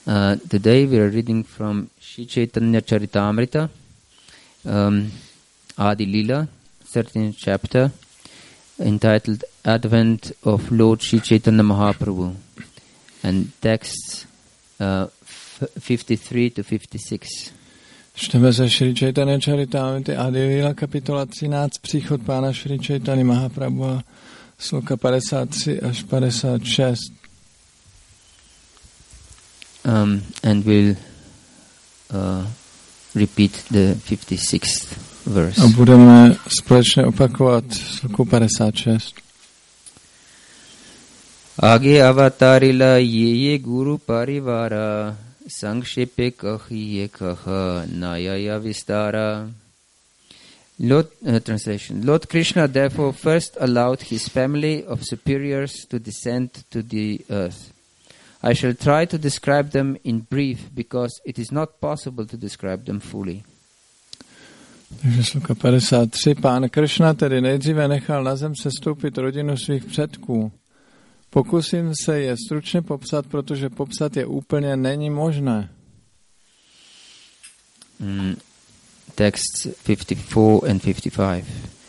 Today we are reading from Shri Chaitanya Charitamrita, Adi Lila, 13th chapter, entitled Advent of Lord Shri Chaitanya Mahaprabhu, and texts 53 to 56. Čteme ze Šri Chaitanya Charitamrity Adi Lila, kapitola 13, příchod pána Šri Chaitanya Mahaprabhu, sloka 53 až 56. And we'll repeat the 56th verse. A budeme společně opakovat sloku 56. Age avatarila ye guru parivara sangshepe kahiye kaha nayaya vistara. Translation. Lord Krishna therefore first allowed his family of superiors to descend to the earth. I shall try to describe them in brief, because it is not possible to describe them fully. Takže sloka 53. Pán Krishna tedy nejdříve nechal na zem sestoupit rodinu svých předků. Pokusím se je stručně popsat, protože popsat je úplně není možné. Texts 54 and 55.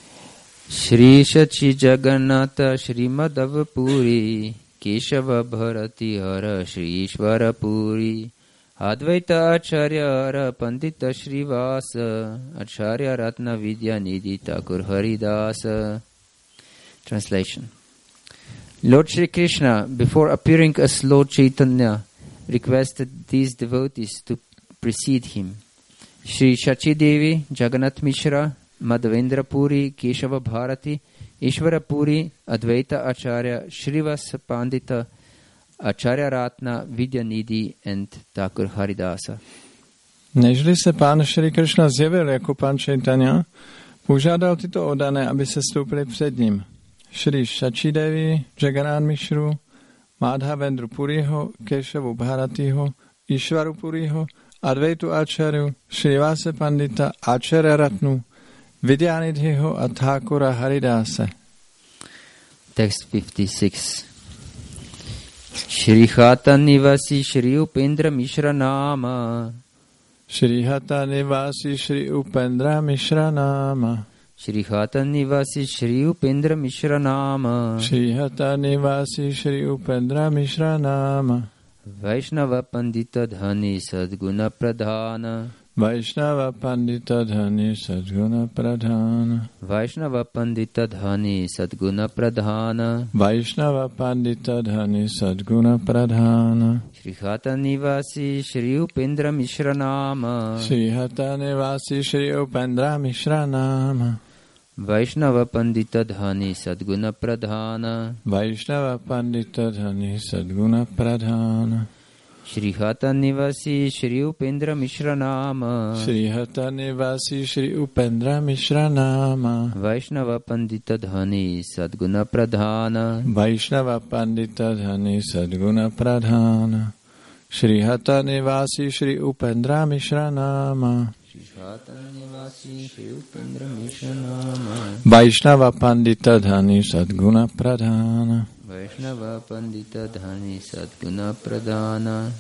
Shri Shachi Jagannatha Shrimad Puri Keshava Bharati Hara Shri Ishvara Puri Advaita Acharya Hara Pandita Shrivasa Acharya Ratna Vidya Nidhi Thakur Haridasa. Translation. Lord Shri Krishna, before appearing as Lord Chaitanya, requested these devotees to precede him. Shri Shachi Devi, Jagannath Mishra, Madhavendra Puri, Keshava Bharati, Ishvara Puri, Advaita Acharya, Shrivasa Pandita, Acharya Ratna, Vidya Nidhi and Thakur Haridasa. Nežli se pán Šri Krishna zjevil jako pán Chaitanya, požádal tyto oddané, aby se stoupili před ním. Shri Shachi Devi, Jagannath Mishru, Madhavendra Puriho, Keshavu Bharatiho, Ishvaru Puriho, Advaitu Acharyu, Shrivasa Pandita, Acharya Ratnu, Vidyanidhiho a Thakura Haridase. Text 56. Shri Hata Nivasi Shri Upendra Mishra Nama. Shri Hata Nivasi Shri Upendra Mishra Nama. Shri Hata Nivasi Shri Upendra Mishra Nama. Shri Hata Nivasi Shri Upendra Mishra Nama. Vaishnava Pandita Dhani Sadguna Pradhana. Vaishnava Pandita Dhani Sadguna Pradhana. Vaishnava Pandita Dhani Sadguna Pradhana. Vaishnava Pandita Dhani Sadguna Pradhana. Shri Hata Nivasi Shri Upendra Mishra Nama. Shri Hata Nivasi Shri Upendra Mishra Nama. Vaishnava Pandita Dhani Sadguna Pradhana. Vaishnava Pandita Dhani Sadguna Pradhana. Shri Hata Nivasi Shri Upendra Mishra Nama. Shri Hata Nivasi Shri Upendra Mishra Nama. Vaishnava Pandita Dhani Sadguna Pradhana. Vaishnava Pandita Dhani Sadguna Pradhana. Shri Hata Nivasi Shri Upendra Mishra Nama. Vaishnava Pandita Dhani Sadguna Pradhana. Vaishnava Pandita Dhani Sadguna Pradhana.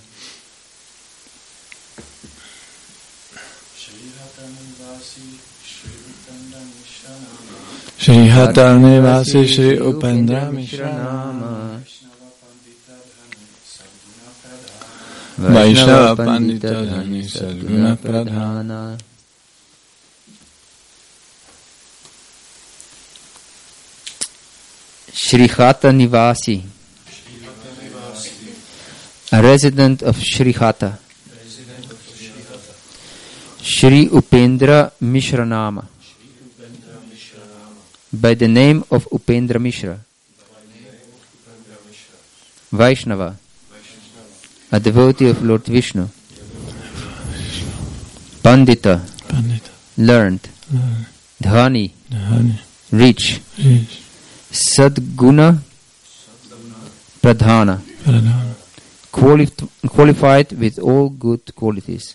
Shri Hata Nivasi Shri Upendra Mishra Nama. Vaishnava Pandita Dhani Sadguna Pradhana. Shri Hata Nivasi, a resident of Shri Hata. Shri Upendra Mishra Nama, by the name of Upendra Mishra. Vaishnava, a devotee of Lord Vishnu. Pandita, learned. Dhani, rich. Sadguna, Pradhana, qualified with all good qualities.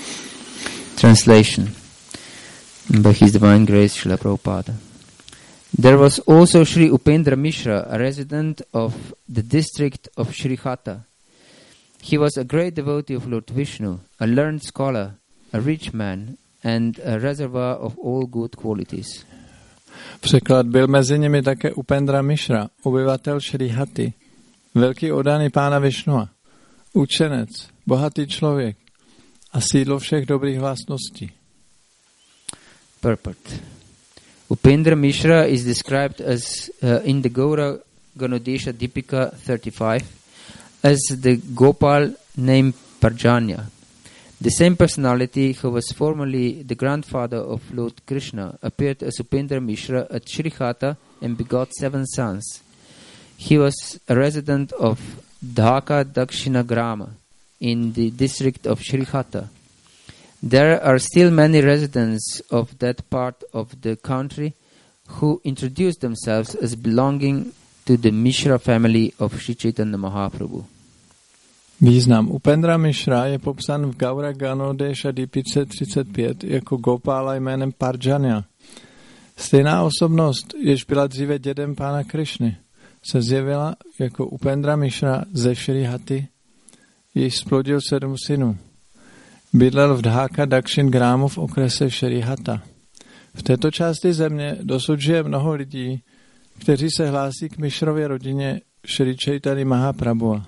Translation by His Divine Grace Srila Prabhupada. There was also Sri Upendra Mishra, a resident of the district of Srihata. He was a great devotee of Lord Vishnu, a learned scholar, a rich man, and a reservoir of all good qualities. Překlad byl mezi nimi také Upendra Mishra, obyvatel Srihaty, velký oddaný pána Višnua, učenec, bohatý člověk a sídlo všech dobrých vlastností. Purport. Upendra Mishra is described as in the Gaura Ganodesha Dipika 35 as the Gopal named Parjanya. The same personality who was formerly the grandfather of Lord Krishna appeared as Upendra Mishra at Srihata and begot 7 sons. He was a resident of Dhaka Dakshina Grama in the district of Srihata. There are still many residents of that part of the country who introduce themselves as belonging to the Mishra family of Sri Chaitanya Mahaprabhu. Význam Upendra Mishra je popsán v Gaura Ganodesha Dipice 35 jako Gopala jménem Parjanya. Stejná osobnost, jež byla dříve dědem pána Krišny, se zjevila jako Upendra Mishra ze Srihaty, jež splodil 7 synů. Bydlel v Dhaka Dakshin Grámu v okrese Srihata. V této části země dosud žije mnoho lidí, kteří se hlásí k Mishrově rodině Sri Chaitanya Mahaprabhu.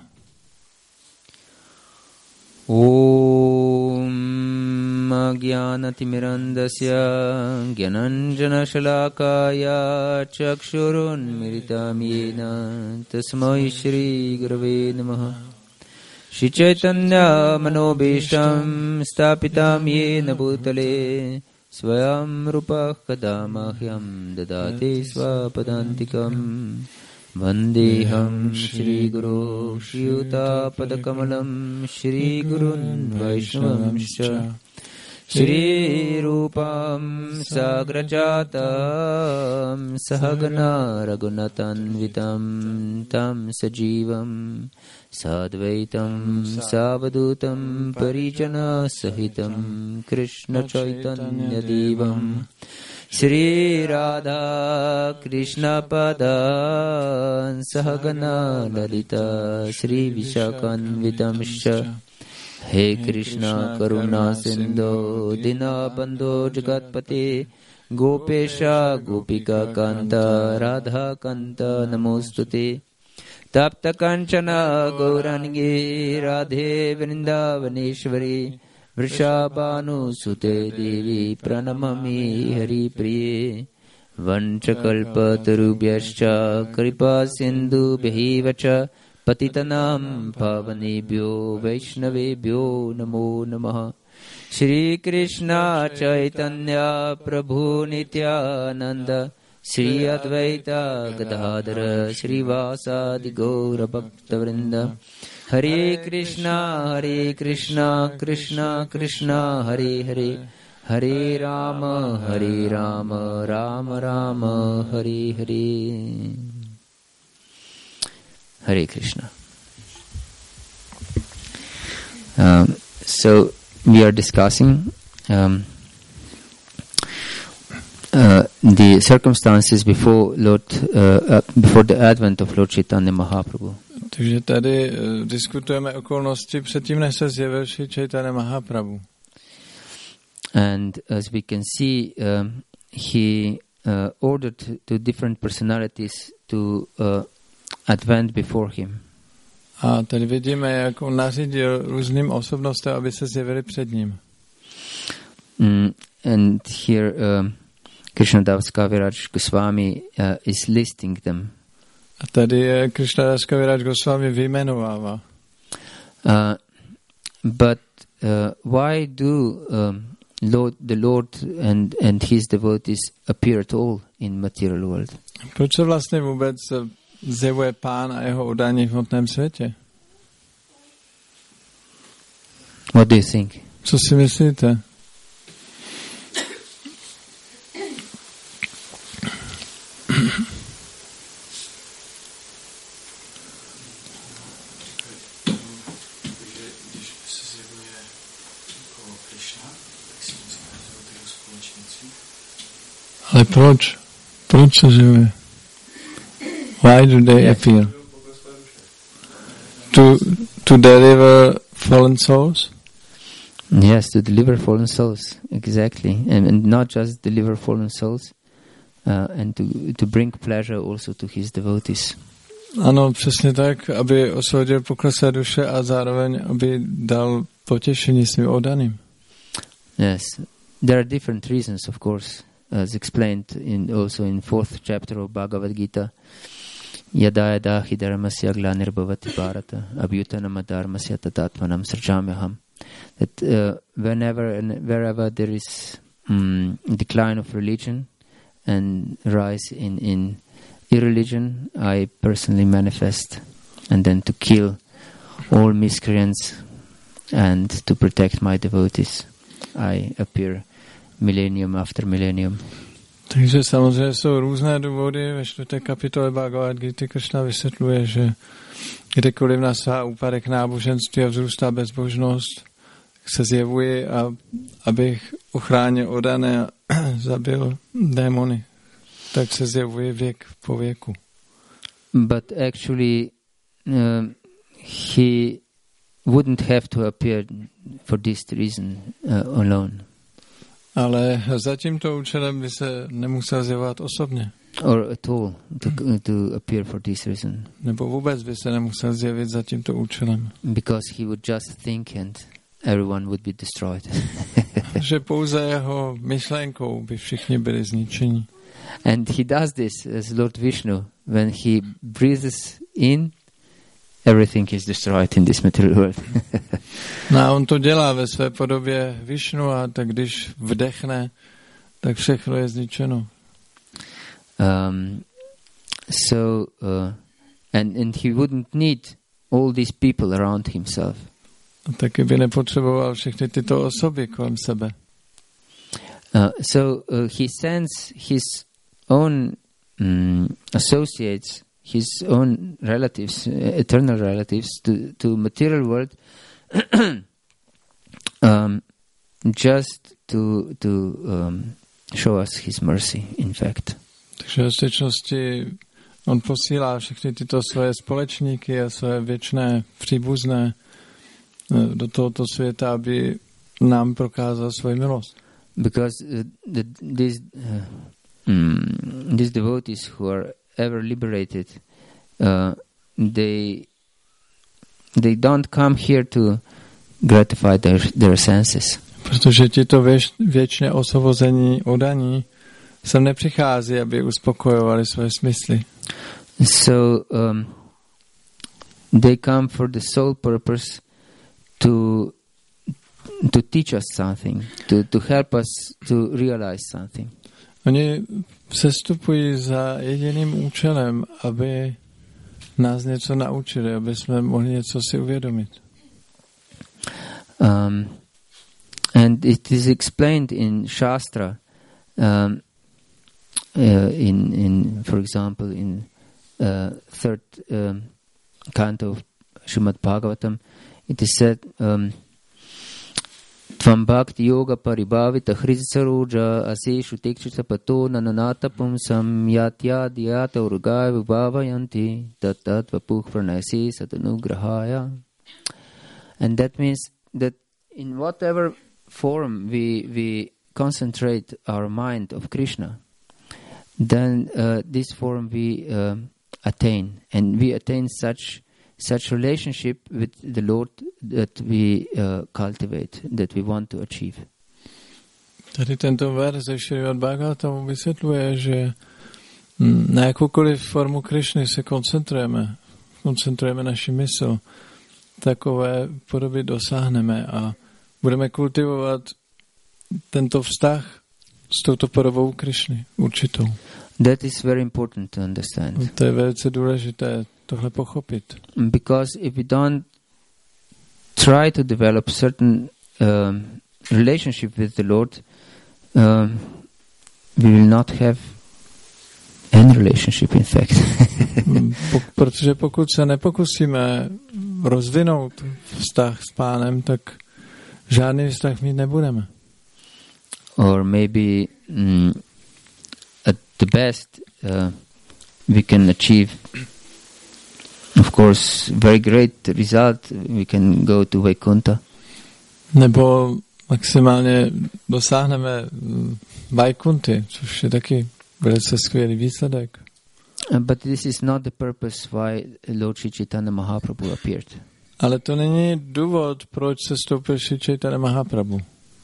Om Jnanatimirandasya Jnananjanashalakaya Chakshurun Miritam Yena Tasmai Shri Gurave Namaha. Shri Chaitanya Manobhishtam Stapitam Yena Bhutale Swayam Rupa Kadamahyam Dadate Swapadantikam Vandeham Shri Guru Shri Yuta Padakamalam Shri Gurun Vaishnavamscha Shri Rupam Sagrajatam Sahagana Raghunatan Tam Sajivam Sadvaitam Savadutam Parijana Sahitam Krishna Chaitanya Devam Shri Radha Krishna Padan Sahagana Lalita Shri Vishakan Vidamsha He Krishna Karuna Sindhu Dina Bandho Jagatpate Gopesha Gopika Kanta Radha Kanta Namostute Tapta Kanchana Gaurangi Radhe Vrindavaneshwari Vrishabhanu Sute Devi Pranamami Hari Priye Vanchakalpa Tarubhyascha Kripa Sindhu Bhivacha Patitanam Pavanebhyo Vaishnavebhyo Namo Namaha. Shri Krishna Chaitanya Prabhu Nityananda Shri Advaita Gadadhara Shri Vasadi Gaura Bhakta Vrinda. Hare Krishna Krishna Krishna Hare Hare Hare Rama Rama Rama Hare Hare. Hare Krishna. So we are discussing the circumstances before the advent of Lord Chaitanya Mahaprabhu. Takže tady diskutujeme okolnosti předtím, než se zjevil Sri Chaitanya Mahaprabhu. And as we can see, he ordered to different personalities to advent before him. A tady vidíme, jak on nařídil různým osobnostem, aby se zjevili před ním. And here Krishnadas Kaviraj Goswami is listing them. A tady je Krishnadas Kaviraj Goswami vyjmenovává. But why do the Lord and his devotees appear at all in material world? Proč se vlastně vůbec zjevuje Pán a jeho oddání v hmotném světě? What do you think? Co si myslíte? Ale proč? Proč se živuje? Why do they appear? To deliver fallen souls? Yes, to deliver fallen souls, exactly. And not just deliver fallen souls, and to bring pleasure also to his devotees. Ano, přesně tak, aby osvobodil pokleslé duše a zároveň, aby dal potěšení svým oddaným. Yes, there are different reasons, of course, as explained also in 4th chapter of Bhagavad Gita. Yada yada hi dharmasya glanirbhavati bharata abhyutanam adharmasya tatatmanam srjamyaham. That whenever and wherever there is decline of religion and rise in irreligion, I personally manifest, and then to kill all miscreants and to protect my devotees, I appear millennium after millennium. Takže samozřejmě jsou různé důvody. Ve 4. kapitole Bhagavad Gita Krishna vysvětluje, že kdekoliv nastává úpadek náboženství a vzrůstá bezbožnost, se zjevuje, abych ochránil oddané a zabil démony. Tak se zjevuje věk po věku. But actually he wouldn't have to appear for this reason alone. Ale za tímto účelem by se nemusel zjevovat osobně. Or at all to appear for this reason. Nebo vůbec by se nemusel zjevit za tímto účelem. Because he would just think and everyone would be destroyed. Že pouze jeho myšlenkou by všichni byli zničeni. And he does this as Lord Vishnu. When he breathes in, everything is destroyed in this material world. No a on to dělá ve své podobě Vishnu a tak když vdechne, tak všechno je zničeno. And he wouldn't need all these people around himself. A taky by nepotřeboval všechny tyto osoby kolem sebe. He sends his own associates, his own relatives, eternal relatives, to material world, just to show us his mercy, in fact. Takže v skutečnosti on posílá všechny tyto své společníky a své věčné příbuzné do tohoto světa, aby nám prokázal svoji milost. Because these devotees who are ever liberated, they don't come here to gratify their senses. Protože tito věčně osvobození oddaní sem nepřichází, aby uspokojovali své smysly. So they come for the sole purpose to teach us something, to help us to realize something. Oni sestupují za jediným účelem, aby nás něco naučili, aby jsme mohli něco si uvědomit. And it is explained in Shastra, in for example, in third canto of Srimad Bhagavatam, it is said, Tvam bhakti yoga paribhavita hrisaroja aseshu tekshita pato nananata pumsam yatya dhyata urgaya vibhavayanti tat vapuh pranayasi satanugrahaya. And that means that in whatever form we concentrate our mind of Krishna, then this form we attain, and we attain such relationship with the Lord that we cultivate, that we want to achieve. Tady tento verš ze Šrimad Bhagavatamu vysvětluje, že na jakoukoliv formu Krišny se koncentrujeme naši mysl, takové podoby dosáhneme a budeme kultivovat tento vztah s touto podobou Krišny určitou. That is very important to understand. To je velice důležité tohle pochopit. Because if we don't try to develop certain relationship with the Lord, we will not have any relationship, in fact. Protože pokud se nepokusíme rozvinout vztah s Pánem, tak žádný vztah mít nebudeme. Or maybe the best we can achieve, of course, very great result. We can go to Vaikuntha. Nebo maximálně dosáhneme Vaikunty, což je taky velice skvělý výsledek. But this is not the purpose why Lord Sri Chaitanya Mahaprabhu appeared. Ale to není důvod, proč se stoupil Sri Chaitanya Mahaprabhu.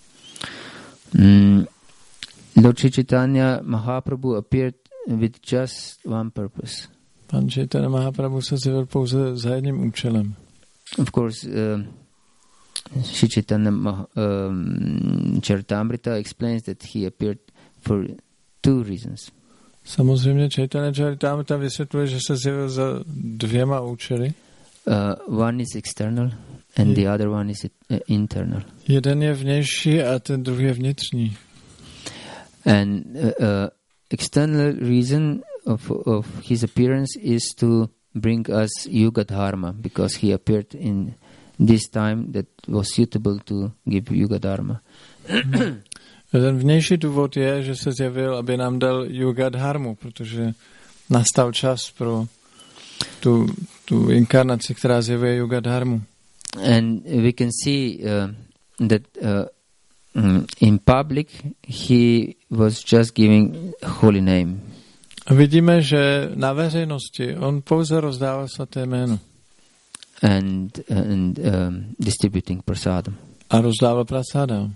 Lord Sri Chaitanya Mahaprabhu appeared with just one purpose. Pan Chaitanya Mahaprabhu se zjevil pouze za jedním účelem. Of course, Sri Chaitanya Charitamrita explains that he appeared for two reasons. Samozřejmě Chaitanya Charitamrita vysvětluje, že se zjevil za dvěma účely. One is external and the other one is internal. Jeden je vnější a ten druhý je vnitřní. And external reason of his appearance is to bring us Yuga Dharma, because he appeared in this time that was suitable to give Yuga Dharma. Ten vnější důvod je, že se zjevil, aby nám dal Yuga Dharmu, protože nastal čas pro tu inkarnaci, která zjevuje Yuga Dharmu. And we can see that in public he was just giving holy name. A vidíme, že na veřejnosti on pouze rozdával svaté jméno. And distributing prasadam. A rozdával prasadam.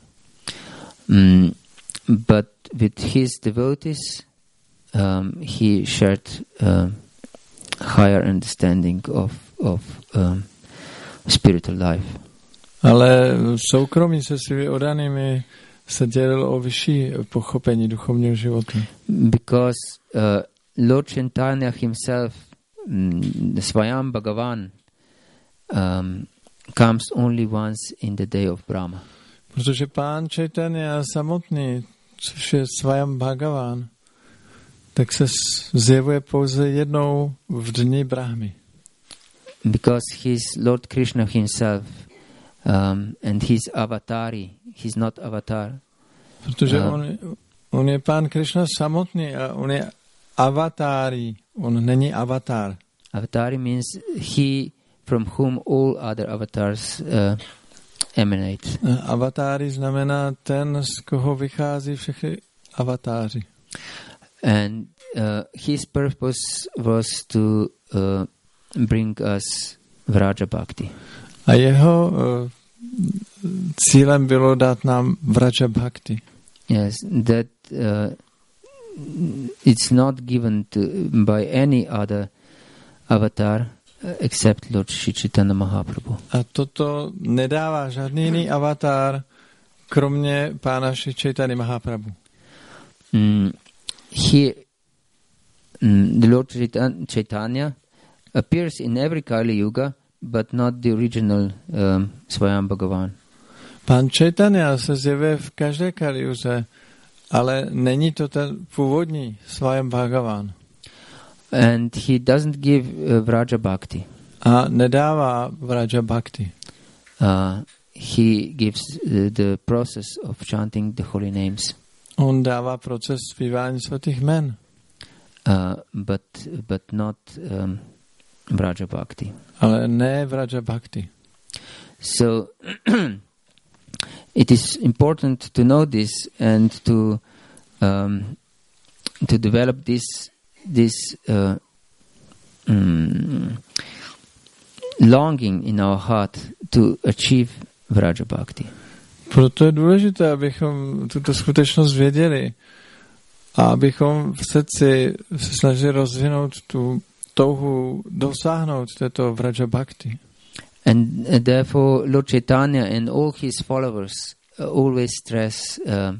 But with his devotees, he shared higher understanding of spiritual life. Ale v soukromí se svými oddanými se dělil o vyšší pochopení duchovního života. Because Lord Chaitanya himself, Swayam Bhagavan, comes only once in the day of Brahma. Protože pán Chaitanya samotný, což je Swayam Bhagavan, tak se zjevuje pouze jednou v dni Brahmy. Because he's Lord Krishna himself, and he's avatari, he's not avatar. Protože on je pán Krishna samotný a on je avatári, on není avatar. Avatari means he from whom all other avatars emanate. Avatári znamená ten, z koho vychází všechny avatáři. And his purpose was to bring us Vraja Bhakti. A jeho cílem bylo dát nám Vraja Bhakti. Yes, that it's not given by any other avatar except Lord Sri Chaitanya Mahaprabhu. A toto nedává žádný jiný avatar, kromě pána Sri Chaitanya Mahaprabhu. Here, the Lord Chaitanya appears in every Kali Yuga, but not the original Swayam Bhagavan. Pán Chaitanya se zjevuje v každé Kaliuze, ale není to ten původní Swayam Bhagavan. And he doesn't give Vraja Bhakti. A nedává Vraja Bhakti. He gives the process of chanting the holy names. On dává proces zpívání svatých jmen. But not Vraja Bhakti. Ale ne Vraja Bhakti. So it is important to know this and to develop this longing in our heart to achieve Vraja Bhakti. Proto je důležité, abychom tuto skutečnost věděli a abychom v srdci se snažili rozvinout tu touhu dosáhnout této Vraja Bhakti. And therefore Lord Chaitanya and all his followers always stress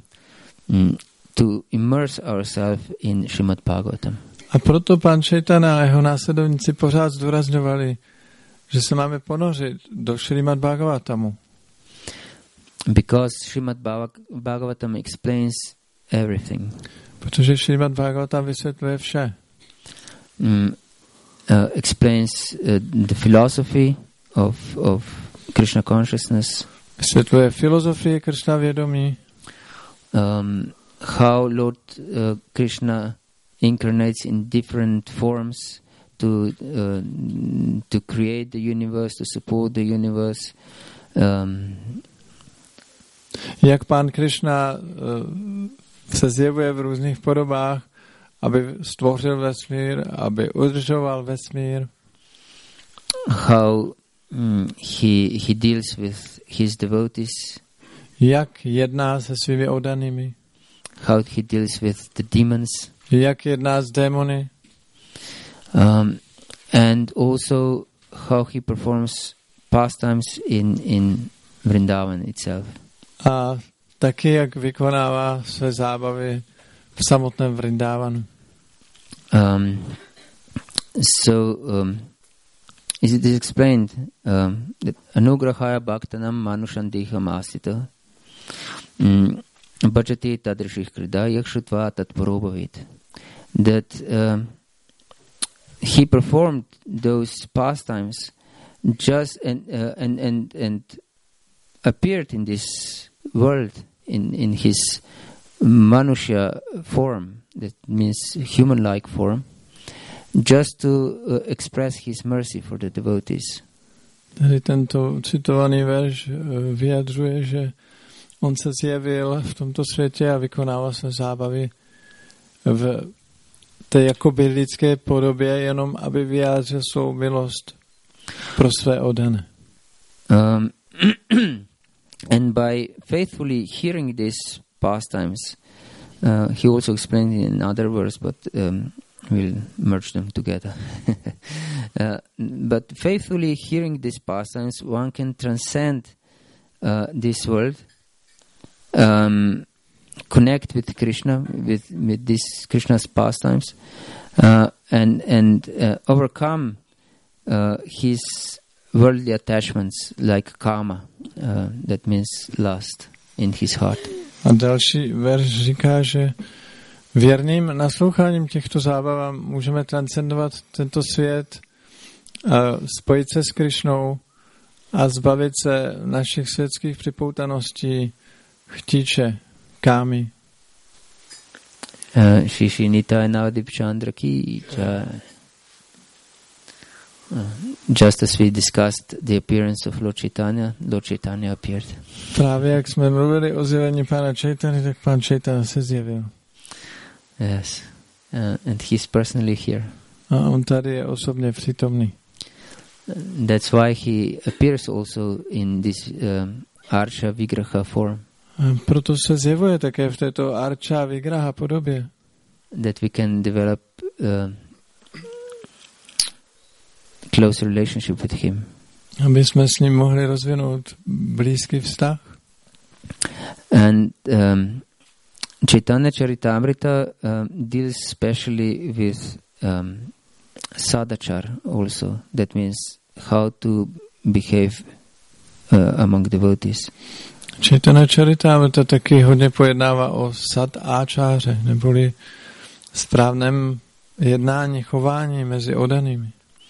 to immerse ourselves in Srimad Bhagavatam. A proto pan Chaitanya a jeho následovníci pořád zdůrazňovali, že se máme ponořit do Srimad Bhagavatamu. Because Srimad Bhagavatam explains everything. Protože Srimad Bhagavatam vysvětluje vše. Explains the philosophy of Krishna consciousness. Vysvětluje filozofii Krishna vědomí. How Lord Krishna incarnates in different forms to create the universe, to support the universe. Jak Pán Krishna se zjevuje v různých podobách, aby stvořil vesmír, aby udržoval vesmír. How he deals with his devotees. Jak jedná se svými oddanými. How he deals with the demons. Jak jedná s démony. And also how he performs pastimes in Vrindavan itself. A taky jak vykonává své zábavy v samotném Vrindavanu. It is explained that anugrahaya bhaktanam manushandiham asita bhajati tadrishih krida yakshutva tatparobhavit. That he performed those pastimes just and appeared in this world in his Manusya form, that means human-like form, just to express his mercy for the devotees. Tady tento citovaný verš vyjadřuje, že on se zjevil v tomto světě a vykonával své zábavy v té jakoby lidské podobě, jenom aby vyjádřil svou milost pro své oddané. And by faithfully hearing these pastimes, he also explained in another verse, but we'll merge them together. But faithfully hearing these pastimes, one can transcend this world, connect with Krishna, with this Krishna's pastimes, and overcome his worldly attachments like karma, that means lust in his heart. A další verš říká, že věrným nasloucháním těchto zábav můžeme transcendovat tento svět, spojit se s Krišnou a zbavit se našich světských připoutaností, chtíče, kámy. Shri Nitai Navadip Chandra ki jai. Just as we discussed the appearance of Lord Chaitanya appeared. Právě jak jsme mluvili o zjevení Pána Chaitanya, tak Pán Chaitanya se zjevil. Yes, and he's personally here. A on tady je osobně přítomný. That's why he appears also in this Archa Vigraha form. Proto se zjevuje také v této Archa Vigraha podobě. That we can develop close relationship with him. Aby jsme s ním mohli rozvinout blízký vztah. And Chaitanya Charitamrita deals specially with sadachar also. That means how to behave among devotees. Chaitanya Charitamrita taky hodně pojednává o sad áčáře, neboli správném jednání, chování mezi oddanými.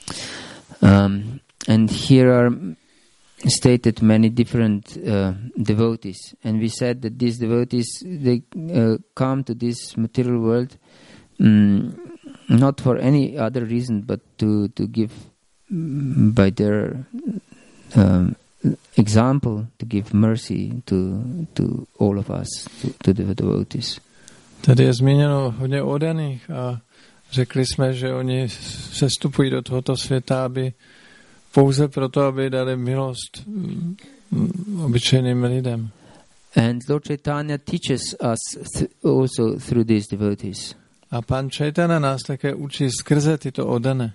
And here are stated many different devotees, and we said that these devotees, they come to this material world not for any other reason but to give by their example, to give mercy to all of us, to the devotees. Tady je zmíněno hodně oddaných a řekli jsme, že oni sestupují do tohoto světa, aby pouze proto, aby dali milost obyčejným lidem. And Lord Chaitanya teaches us also through these devotees. A Pán Chaitanya nás také učí skrze tyto oddané.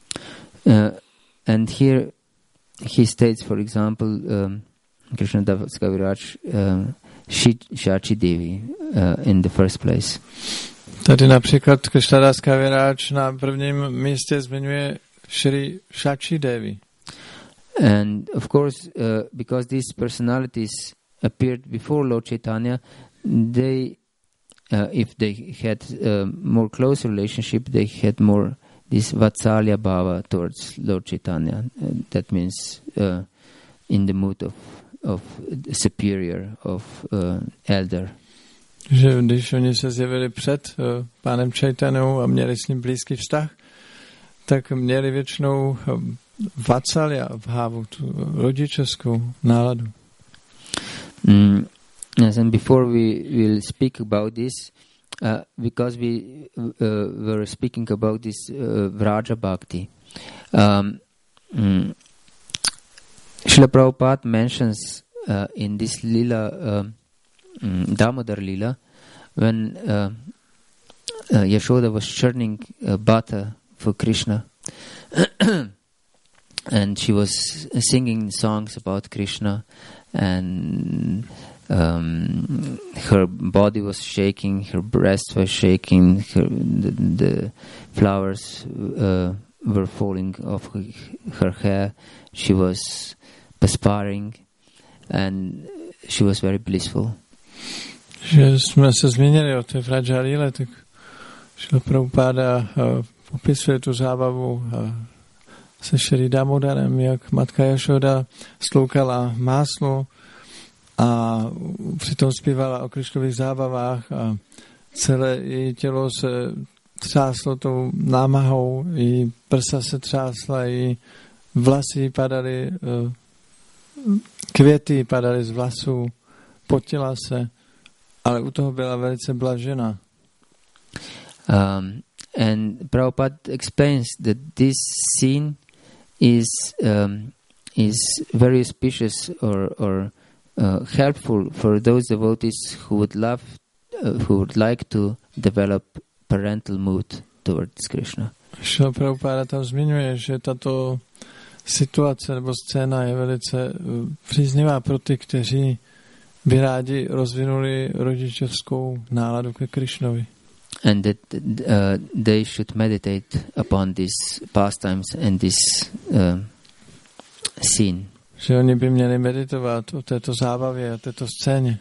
And here he states, for example, Krishna Das Kaviraj, Shachi Devi in the first place. Tady například Krishna Das Kaviraj na prvním místě zmiňuje Shri Shachi Devi. And of course, because these personalities appeared before Lord Chaitanya, they, if they had more close relationship, they had more this Vatsalya Bhava towards Lord Chaitanya. That means in the mood of superior, of elder. Že když oni se zjevili před pánem Čajtanou a měli s ním blízký vztah, tak měli většinou vatsalya bhávu, tu rodičovskou náladu. Yes, and before we will speak about this, because we were speaking about this Vraja Bhakti, Srila Prabhupada mentions in this Lila, Damodar Lila, when Yashoda was churning butter for Krishna, and she was singing songs about Krishna, and her body was shaking, her breasts were shaking, the flowers were falling off her hair. She was perspiring, and she was very blissful. Že jsme se zmínili o té Vraja Líle, tak Srila Prabhupada popisuje tu zábavu se Šri Damodarem, jak matka Jašoda stloukala máslo a přitom zpívala o Krišnových zábavách a celé její tělo se třáslo tou námahou, její prsa se třásla, její vlasy padaly, květy padaly z vlasů, potila se, ale u toho byla velice blažená. And Prabhupada explains that this scene is very auspicious or helpful for those devotees who would like to develop parental mood towards Krishna. Srila Prabhupada tam zmiňuje, že tato situace nebo scéna je velice příznivá pro ty, kteří by rádi rozvinuli rodičovskou náladu ke Krishnovi. And that they should meditate upon these pastimes and this scene. Že oni by měli meditovat o této zábavě a této scéně.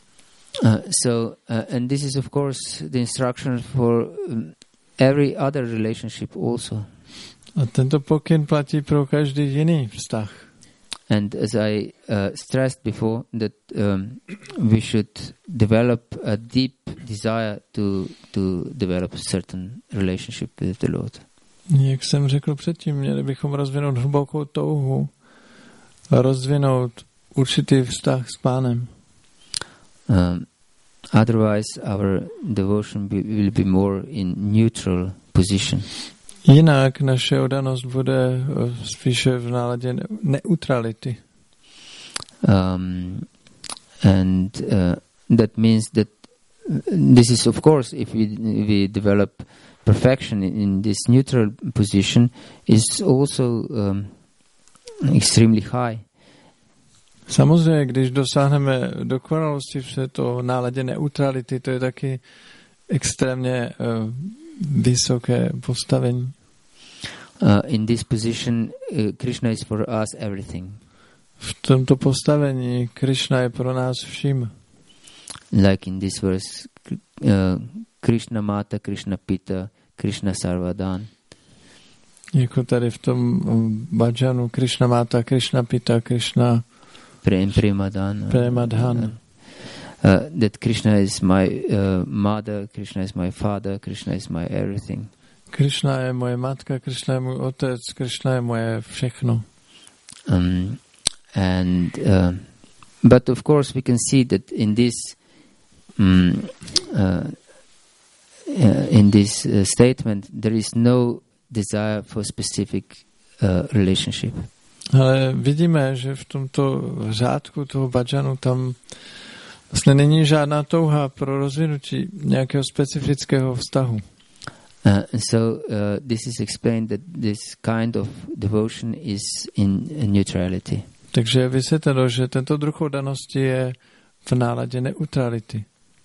And this is of course the instruction for every other relationship also. A tento pokyn platí pro každý jiný vztah. And as I stressed before, that we should develop a deep desire to develop a certain relationship with the Lord. Jak jsem řekl předtím, měli bychom rozvinout hlubokou touhu, rozvinout určitý vztah s Pánem. Otherwise, our devotion will be more in neutral position. Jinak naše oddanost bude spíše v náladě neutrality. And that means that this is, of course, if we develop perfection in this neutral position, is also extremely high. Samozřejmě, když dosáhneme dokonalosti v této náladě neutrality, to je taky extrémně vysoké postavení. In this position, Krishna is for us everything. V tomto postavení Krishna je pro nás vším. Like in this verse, Krishna Mata, Krishna Pita, Krishna Sarvadan. Jako tady v tom bhajanu Krishna Mata, Krishna Pita, Krishna Premadhan. That Krishna is my mother, Krishna is my father, Krishna is my everything. Krishna je moje matka, Krishna je můj otec, Krishna je moje všechno. But of course we can see that in this statement there is no desire for specific relationship. Ale vidíme, že v tomto řádku toho bhajanu tam vlastně není žádná touha pro rozvinutí nějakého specifického vztahu. This is explained that this kind of devotion is in neutrality. Takže je vysvětleno, že tento druh oddanosti je v náladě neutrality.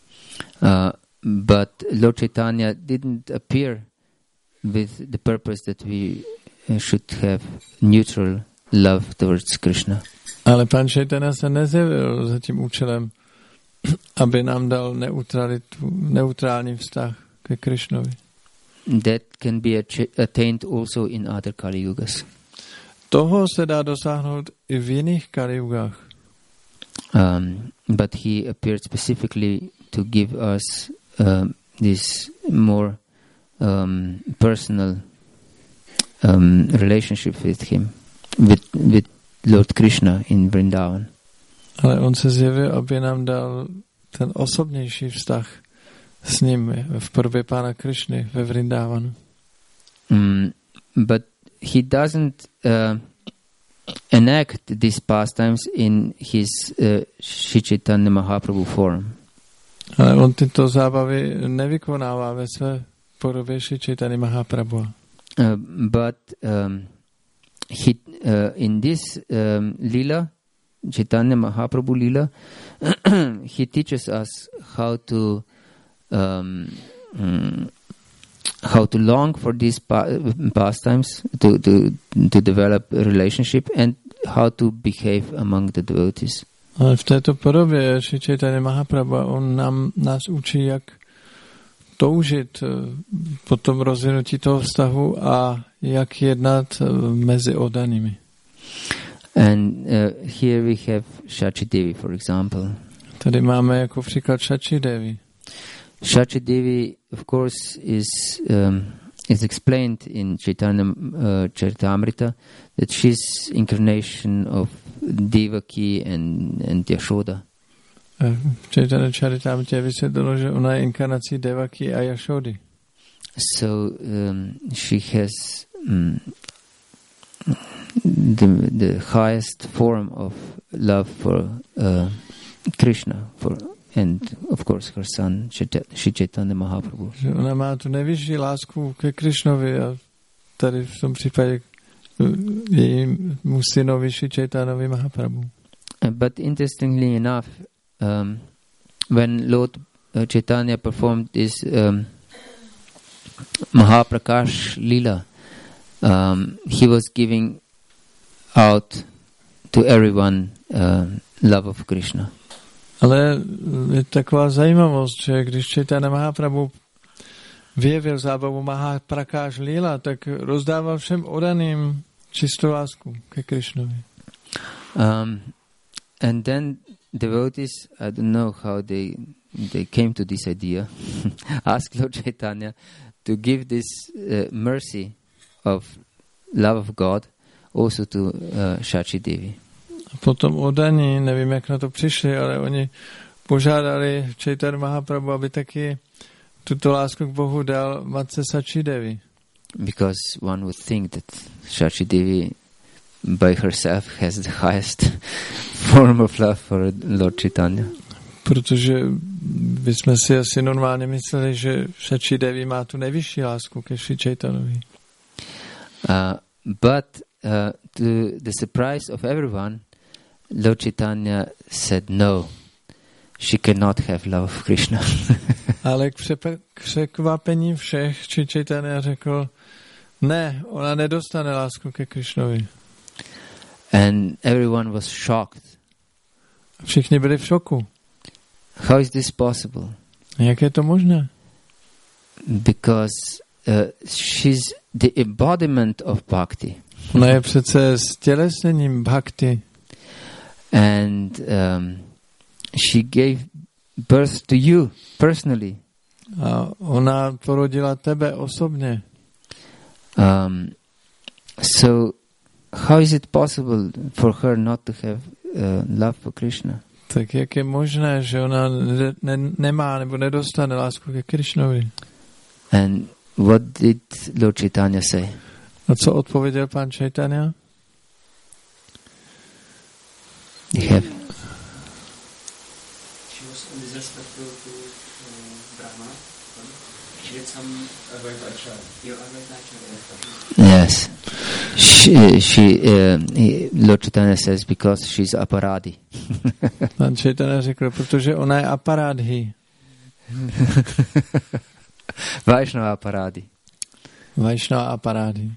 But Lord Chaitanya didn't appear with the purpose that we should have neutral love towards Krishna. Ale Pán Chaitanya se nezjevil za tím účelem, aby nám dal neutrální vztah ke Krishnovi. That can be attained also in other Kali Yugas. Toho se dá dosáhnout i v jiných Kali Yugách. But he appeared specifically to give us this more personal relationship with him, with Lord Krishna in Vrindavan. Ale on se zjevil, aby nám dal ten osobnější vztah s ním v podobě Pána Krishny ve Vrindavanu. But he doesn't enact these pastimes in his Sri Chaitanya Mahaprabhu form. Ale on tyto zábavy nevykonává ve své podobě Sri Chaitanya Mahaprabhu. But he in this lila, Chaitanya Mahaprabhu lila, he teaches us how to long for these pastimes, to develop a relationship, and how to behave among the devotees. Ale v této podobě Sri Chaitanya Mahaprabhu, on nás učí, jak toužit po tom rozvinutí toho vztahu a jak jednat mezi oddanými. And here we have Shachi Devi, for example. Tady máme jako příklad Shachi Devi. Shachi Devi, of course, is explained in Chaitanya Charitamrita that she's incarnation of Devaki and Yashoda. V Chaitanya Charitamrita je vysvětleno, že ona je inkarnací Devaki a Yashody. So she has the highest form of love for Krishna, and of course her son Sri Chaitanya Mahaprabhu. Že ona má tu nejvyšší lásku ke Krishnovi a tady v tom případě jejímu synovi Sri Chaitanya Mahaprabhu. But interestingly enough, when Lord Chaitanya performed this Mahaprakash Lila, he was giving out to everyone love of Krishna. Ale je taková zajímavost, že když Chaitanya Mahaprabhu vyjevil zábavu Mahaprakash Lila, tak rozdával všem oddaným čistou lásku ke Krishnovi. And then devotees, I don't know how they came to this idea, asked Lord Chaitanya to give this mercy of love of God also to Shachi Devi. A potom oddaní, nevím, jak na to přišli, ale oni požádali Chaitanya Mahaprabhu, aby taky tuto lásku k Bohu dal matce Shachi Devi. Because one would think that Shachi Devi by herself has the highest form of love for Lord Chaitanya. Protože bychom si asi normálně mysleli, že Shachi Devi má tu nejvyšší lásku ke Sri Chaitanovi. But to the surprise of everyone, Lord Chaitanya said no, she cannot have love of Krishna. Ale k překvapení všech Sri Chaitanya řekl, ne, ona nedostane lásku ke Krishnovi. And everyone was shocked. Všichni byli v šoku. How is this possible? Jak je to možné? Because she's the embodiment of bhakti. Ona je přece stělesněním bhakti. And she gave birth to you personally. A ona porodila tebe osobně. So how is it possible for her not to have love for Krishna? Tak jak je možné, že ona nemá nebo nedostane lásku ke Krishnovi? And what did Lord Chaitanya say? A co odpověděl pán Chaitanya? You have. She was disrespectful to Brahma. She did some Yes. Lord Chaitanya says because she's aparadi. Pan Chaitanya řekl, protože ona je aparadhi. Vaishnava aparadi. Vaishnava aparadhi.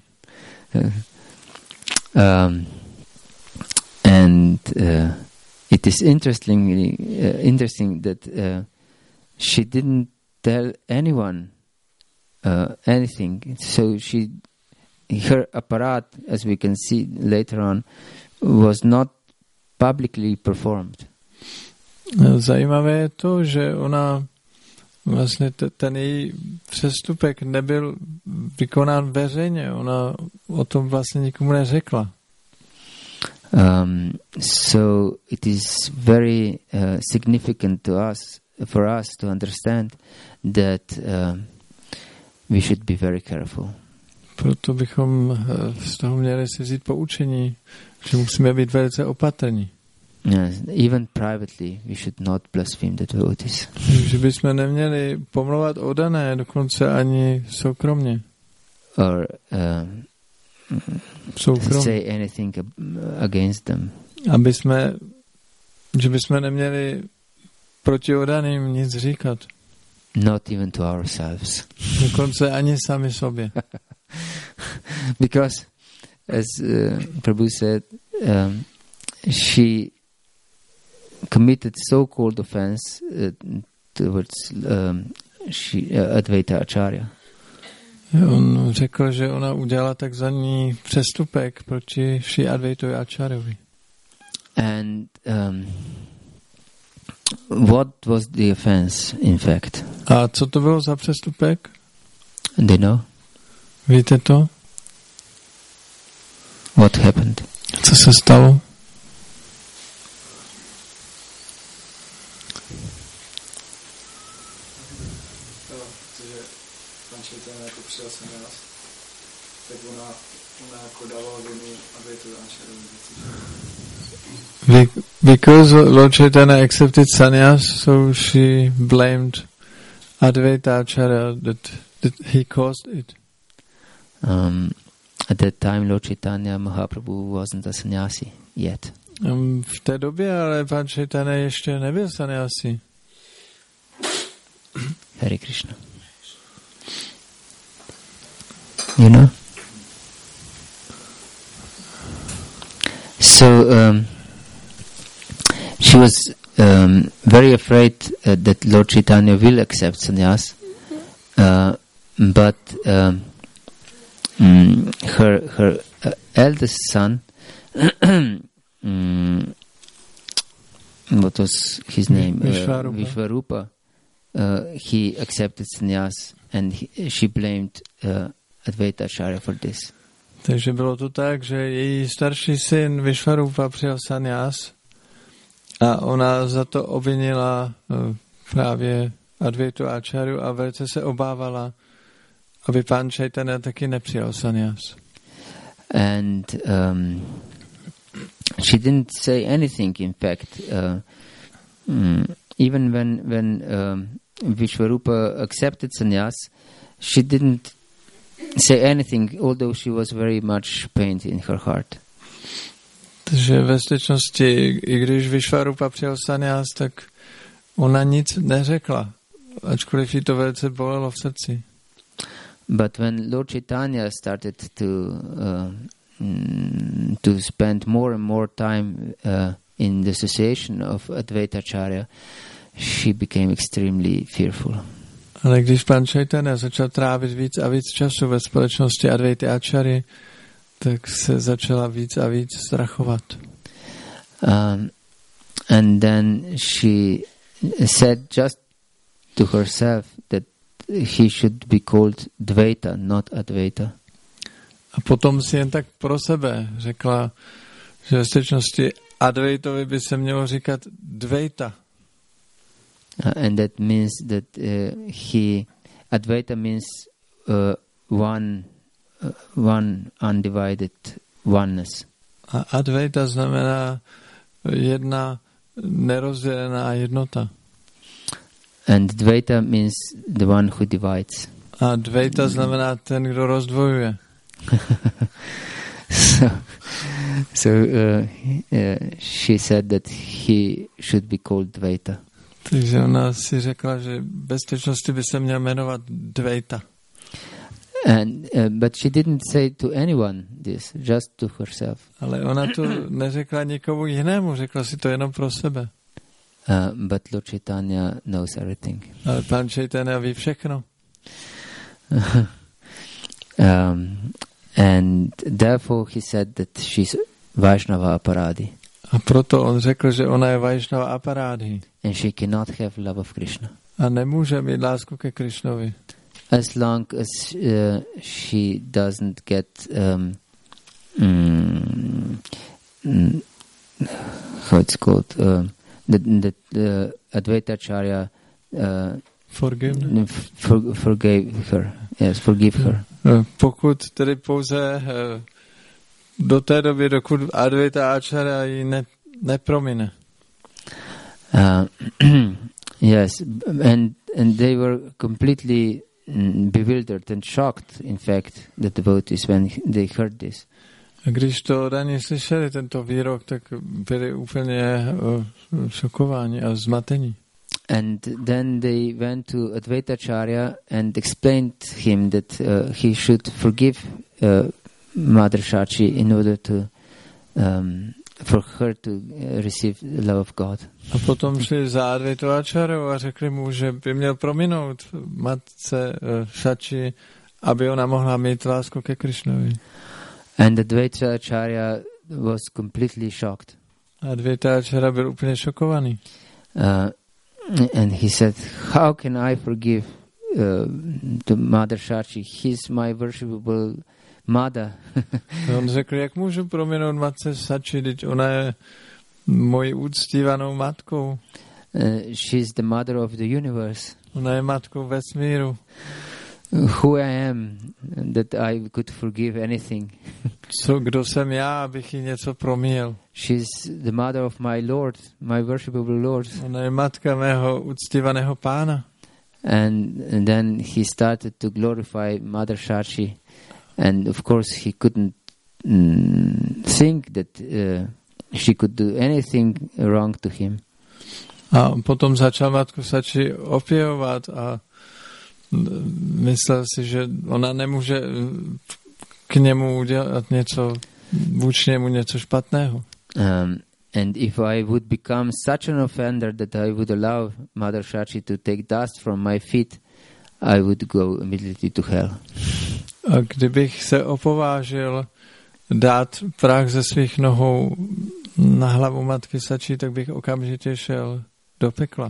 And it is interesting that she didn't tell anyone anything. So her aparat, as we can see later on, was not publicly performed. Zajímavé je to, že ona vlastně ten její přestupek nebyl vykonán veřejně. Ona o tom vlastně nikomu neřekla. So it is very significant for us to understand that we should be very careful. Proto bychom z toho měli si vzít poučení, že musíme být velice opatrní. Yes, even privately we should not blaspheme the devotees. Že bychom neměli pomlouvat oddané, dokonce ani soukromně. Or say anything against them. Že bychom neměli proti oddaným nic říkat. Not even to ourselves. Dokonce ani sami sobě. Because, as Prabhu said, she committed so-called offense towards Advaita Acharya. On řekl, že ona udělala takzvaný přestupek proti Šri Advaitovi Acharyovi. And what was the offense, in fact? A co to bylo za přestupek? Do you know? Víte to? What happened? Co se stalo? Protože pan Chaitanya jako přijal sannyás, tak ona jako dávala vinu Advaitovi Acharyovi. Because Lord Chaitanya accepted sannyas, so she blamed Advaita Acharya that he caused it. At that time, Lord Chaitanya Mahaprabhu wasn't a sannyasi yet. V té době ale pan Chaitanya ještě nebyl sannyasi. Hare Krishna. You know? So, she was very afraid that Lord Chaitanya will accept sannyas, but her eldest son, what was his name? Vishvarupa. He accepted sannyas, and she blamed Advaita Acharya for this. Takže bylo to tak, že její starší syn Vishvarupa přijal sannyas a ona za to obvinila právě Advaitu Acharyu a velice se obávala, aby pán Chaitanya taky nepřijal sannyas. And she didn't say anything, in fact. Even when Vishvarupa accepted sannyas, she didn't say anything, although she was very much pained in her heart. Takže ve skutečnosti, i když Vishvarupa přijal sannyas, tak ona nic neřekla, ačkoliv jí to velice bolelo v srdci. But when Lord Chaitanya started to spend more and more time in the association of Advaita Acharya, she became extremely fearful. Ale když pan Chaitanya začal trávit víc a víc času ve společnosti Advaity Acharya, tak se začala víc a víc strachovat. And then she said just to herself that he should be called Dvaita, not Advaita. A potom si jen tak pro sebe řekla, že ve skutečnosti Advaitovi by se mělo říkat Dvaita. And that means that Advaita means one undivided oneness. A Advaita znamená jedna nerozdělená jednota. And Dvaita means the one who divides. A Dvaita znamená ten, kdo rozdvojuje. So she said that he should be called Dvaita. Takže ona si řekla, že ve skutečnosti by se měl jmenovat Dvaita. And but she didn't say to anyone this, just to herself. Ale ona to neřekla nikomu jinému, řekla si to jenom pro sebe. But Lord Chaitanya knows everything. Ale pán Chaitanya ví všechno. And therefore he said that she's Vaishnava Aparadi. A proto on řekl, že ona je Vaishnava aparádhi. And she cannot have love of Krishna. A nemůže mít lásku ke Krishnovi. As long as she doesn't get how it's called, the Advaitacharya forgave her. Yes, forgive her. Pokud tedy pouze do té doby, dokud Advaita Acharya ji nepromine. Yes, and they were completely bewildered and shocked, in fact, the devotees when they heard this. A když to daní slyšeli, tento výrok, tak byli úplně šokováni a zmatení. And then they went to Advaitacharya and explained him that he should forgive Mother Shachi in order to for her to receive the love of God. A potom šli za Advaitacharou a řekli mu, že by měl prominout matce Shachi, aby ona mohla mít lásku ke Krishnovi. And Advaitacharya was completely shocked. Advaitacharya byl úplně šokovaný. And he said, how can I forgive the Mother Shachi? He's my worshipable mother. On řekl, jak můžu prominout matce Shachi, když ona je mojí úctívanou matkou. She's the mother of the universe. Ona je matkou vesmíru. Who I am that I could forgive anything. Kdo jsem já, abych jí něco proměl? She's the mother of my Lord, my worshipable Lord. Ona je matka mého uctívaného pána. And then he started to glorify Mother Shachi. And of course he couldn't think that she could do anything wrong to him. A potom začal matku Shachi opěvovat a myslel si, že ona nemůže k němu udělat něco, vůči němu něco špatného. And if I would become such an offender that I would allow Mother Shachi to take dust from my feet, I would go immediately to hell. A kdybych se opovážil dát prach ze svých nohou na hlavu matky Shachi, tak bych okamžitě šel do pekla.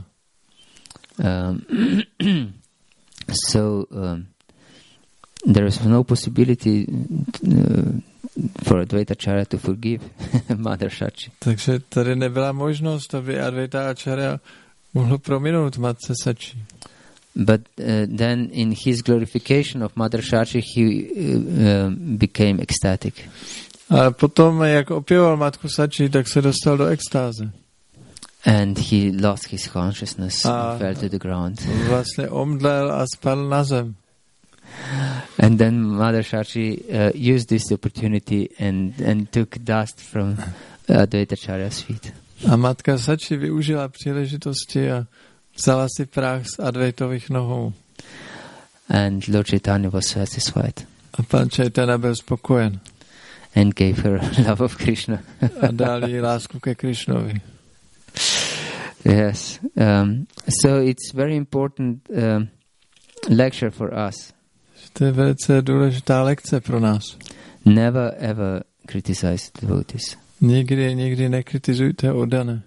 So there is no possibility for Advaitacharya to forgive Mother Shachi. Takže tady nebyla možnost, aby Advaitacharya mohl prominout matce Shachi. But then in his glorification of Mother Shachi he became ecstatic. A potom, jak opěval matku Shachi, tak se dostal do extáze. And he lost his consciousness and fell to the ground. Vlastně omdlel a spadl na zem. And then Mother Shachi used this opportunity and took dust from Advaitacharya's feet. A matka Shachi využila příležitosti a vzala si prach z Advaitových nohou. And Lord Chaitanya was satisfied. A pan Chaitanya byl spokojen. And gave her love of Krishna. A dal jí lásku ke Krishnovi. Yes. So it's very important lecture for us. To je velice důležitá lekce pro nás. Never ever criticize devotees. Nikdy nekritizujte oddané.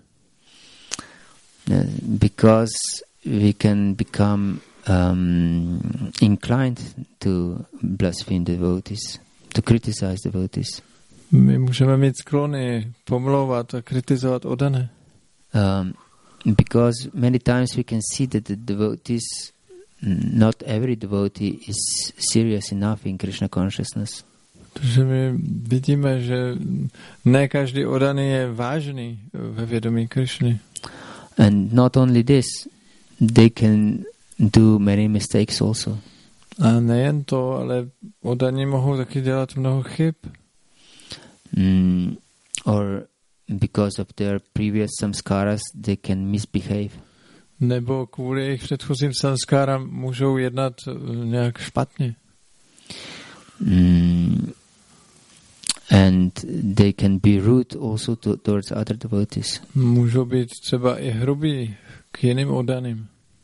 Because we can become inclined to blaspheme devotees, to criticize devotees. My můžeme mít sklony pomlouvat a kritizovat oddané. Because many times we can see that the devotees, not every devotee is serious enough in Krishna consciousness. Protože my vidíme, že ne každý oddaný je vážný ve vědomí Krishny. And not only this, they can do many mistakes also. A nejen to, ale oddaní mohou taky dělat mnoho chyb. Or because of their previous samskaras, they can misbehave. Nebo kvůli jejich předchozím samskárám můžou jednat nějak špatně. And they can be rude also towards other devotees. Můžou být třeba i hrubí k jiným oddaným.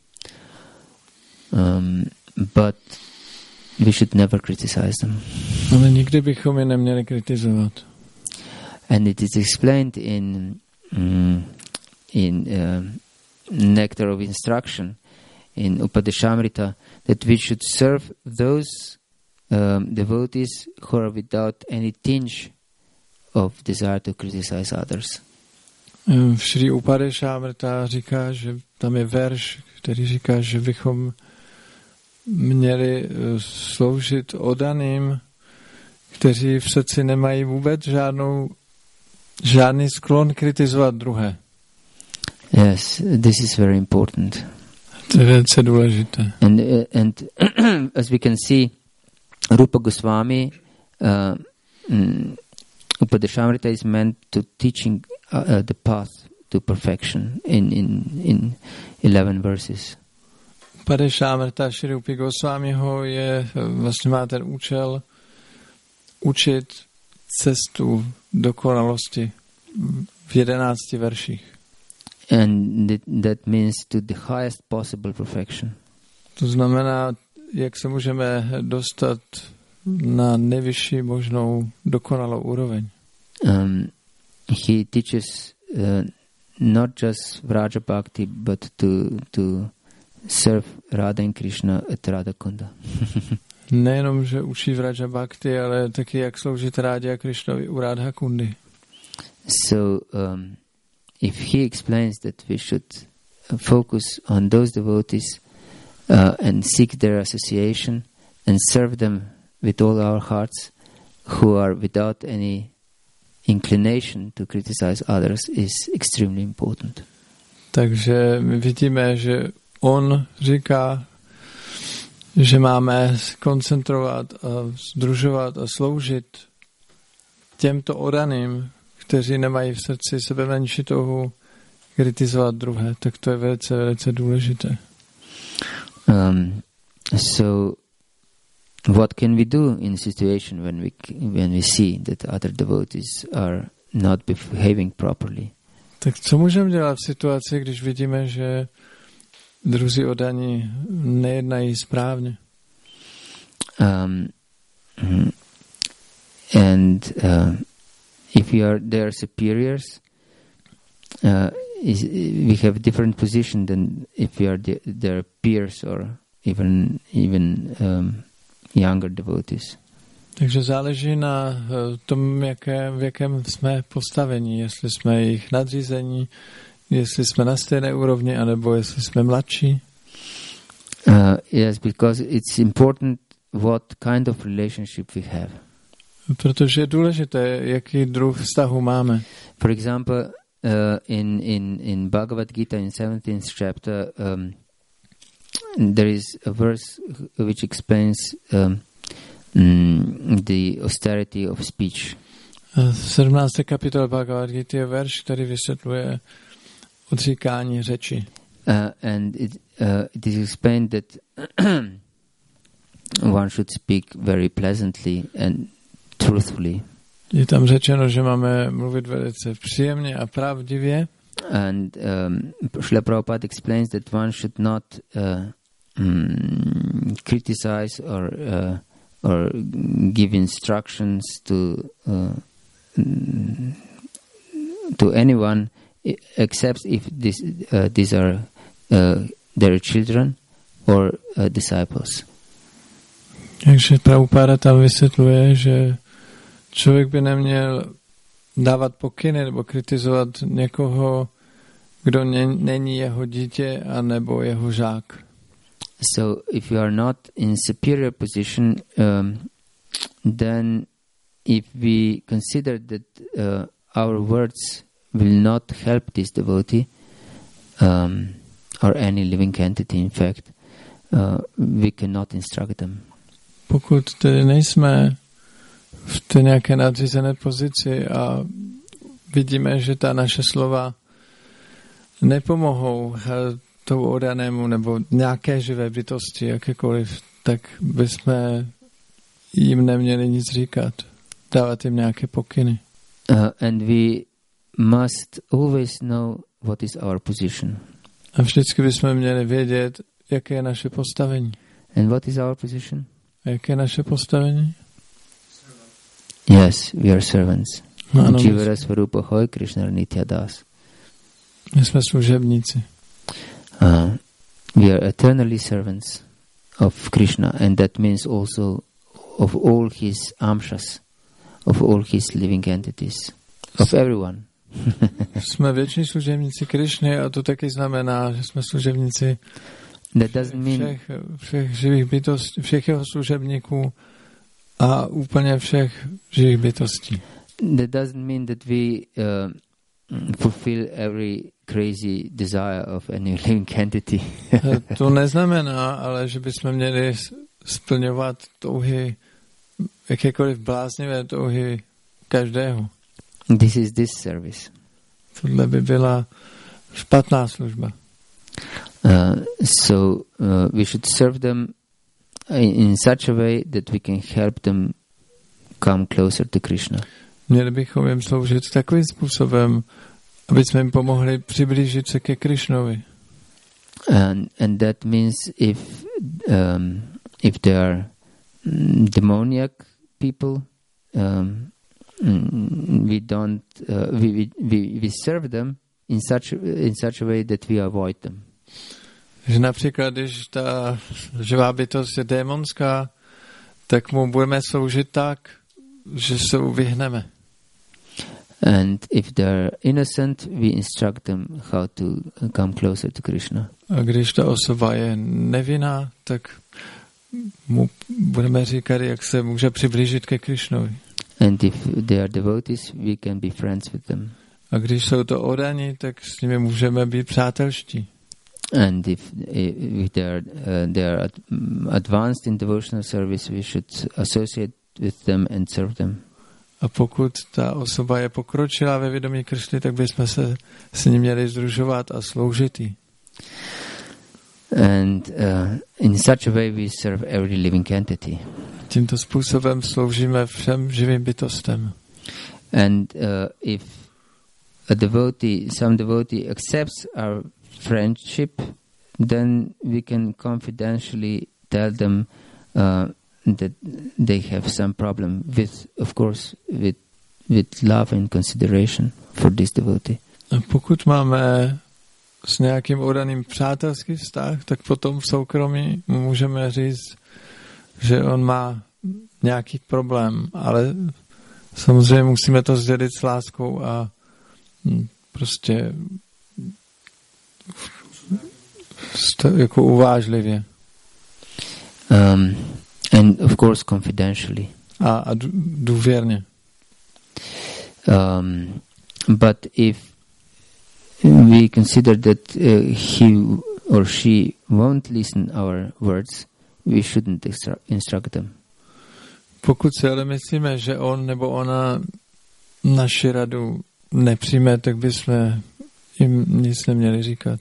But we should never criticize them. Ale nikdy bychom je neměli kritizovat. And it is explained in in Nectar of Instruction in Upadeshamrita, that we should serve those devotees who are without any tinge of desire to criticize others. V Šri Upadeshamrita říká, že tam je verš, který říká, že bychom měli sloužit oddaným, kteří v srdci nemají vůbec žádný sklon kritizovat druhé. Yes, this is very important. To je velice důležité. And as we can see, Rupa Goswami, Upadeshamrita is meant to teaching the path to perfection in 11 verses. Upadeshamrita Šri Rupi Goswamiho vlastně má ten účel učit cestu dokonalosti v 11 verších. And that means to the highest possible perfection. To znamená, jak se můžeme dostat na nejvyšší možnou dokonalou úroveň. He teaches not just Vraja Bhakti, but to serve Radha and Krishna at Radha Kunda. Nejenom, že učí Vraja Bhakti, ale taky jak sloužit Rádě a Krishnovi u Radha Kundy. So, if he explains that we should focus on those devotees and seek their association and serve them with all our hearts, who are without any inclination to criticize others, is extremely important. Takže my vidíme, že on říká, že máme koncentrovat a sdružovat a sloužit těmto oddaným, kteří nemají v srdci sebemenší touhu kritizovat druhé. Tak to je velice, velice důležité. So, what can we do in a situation when we see that other devotees are not behaving properly? Tak co můžeme dělat v situaci, když vidíme, že druzí oddaní nejednají správně? If we are their superiors, we have different position than if we are their peers or even younger devotees. Takže záleží na tom, v jakém jsme postavení, jestli jsme jejich nadřízení, jestli jsme na stejné úrovni, anebo jestli jsme mladší. Yes, because it's important what kind of relationship we have. Protože je důležité, jaký druh vztahu máme. For example, in Bhagavad Gita in 17th chapter, there is a verse which explains the austerity of speech. V 17. kapitole Bhagavad Gita je verš, který vysvětluje odříkání řeči. And it is explained that one should speak very pleasantly and truthfully. Je tam řečeno, že máme mluvit velice příjemně a pravdivě. And Srila Prabhupada explains that one should not criticize or give instructions to anyone except if these are their children or disciples. Takže Prabhupada tam vysvětluje, že člověk by neměl dávat pokyny nebo kritizovat někoho, kdo není jeho dítě a nebo jeho žák. So if you are not in superior position, then if we consider that our words will not help this devotee or any living entity, in fact, we cannot instruct them. Pokud tedy nejsme v té nějaké nadřízené pozici a vidíme, že ta naše slova nepomohou tomu oddanému nebo nějaké živé bytosti, jakékoliv, tak bychom jim neměli nic říkat, dávat jim nějaké pokyny. And we must always know what is our position. A vždycky bychom měli vědět, jaké je naše postavení. And what is our position? A jaké je naše postavení? Yes, we are servants. Ano, Jivara Swarupa Hoy Krishna Nitya Das. My jsme služebníci. We are eternally servants of Krishna, and that means also of all his amshas, of all his living entities, of everyone. Jsme věční služebníci Krišny a to taky znamená, že jsme služebníci všech živých bytostí, všech jeho služebníků a úplně všech živých bytostí. That doesn't mean that we fulfill every crazy desire of any living entity. To neznamená, ale že bychom měli splňovat touhy, jakékoliv bláznivé touhy každého. This is this service. Tohle by byla špatná služba. So we should serve them in such a way that we can help them come closer to Krishna. Měli bychom jim sloužit takovým způsobem, aby jsme jim pomohli přiblížit se ke Krishnovi. And that means if they are demoniac people, we don't we serve them in such a way that we avoid them. Že například, když ta živá bytost je démonská, tak mu budeme sloužit tak, že se vyhneme. And if they're innocent, we instruct them how to come closer to Krishna. A když ta osoba je nevinná, tak mu budeme říkat, jak se může přiblížit ke Krishnovi. And if they are devotees, we can be friends with them. A když jsou to oddaní, tak s nimi můžeme být přátelští. And if they are advanced in devotional service, we should associate with them and serve them. A pokud ta osoba je pokročilá ve vědomí Kršny, tak bychom se s ní měli sdružovat a sloužit jí. And in such a way we serve every living entity. Tímto způsobem sloužíme všem živým bytostem. And if some devotee accepts our friendship, then we can confidentially tell them that they have some problem with love and consideration for this devotee. A pokud máme s nějakým oddaným přátelský vztah, tak potom v soukromí můžeme říct, že on má nějaký problém, ale samozřejmě musíme to sdělit s láskou a prostě jako uvážlivě. And of course confidentially. A důvěrně. But if we consider that he or she won't listen our words, we shouldn't instruct them. Pokud si ale myslíme, že on nebo ona naši radu nepřijme, tak bychom jim nic neměli říkat.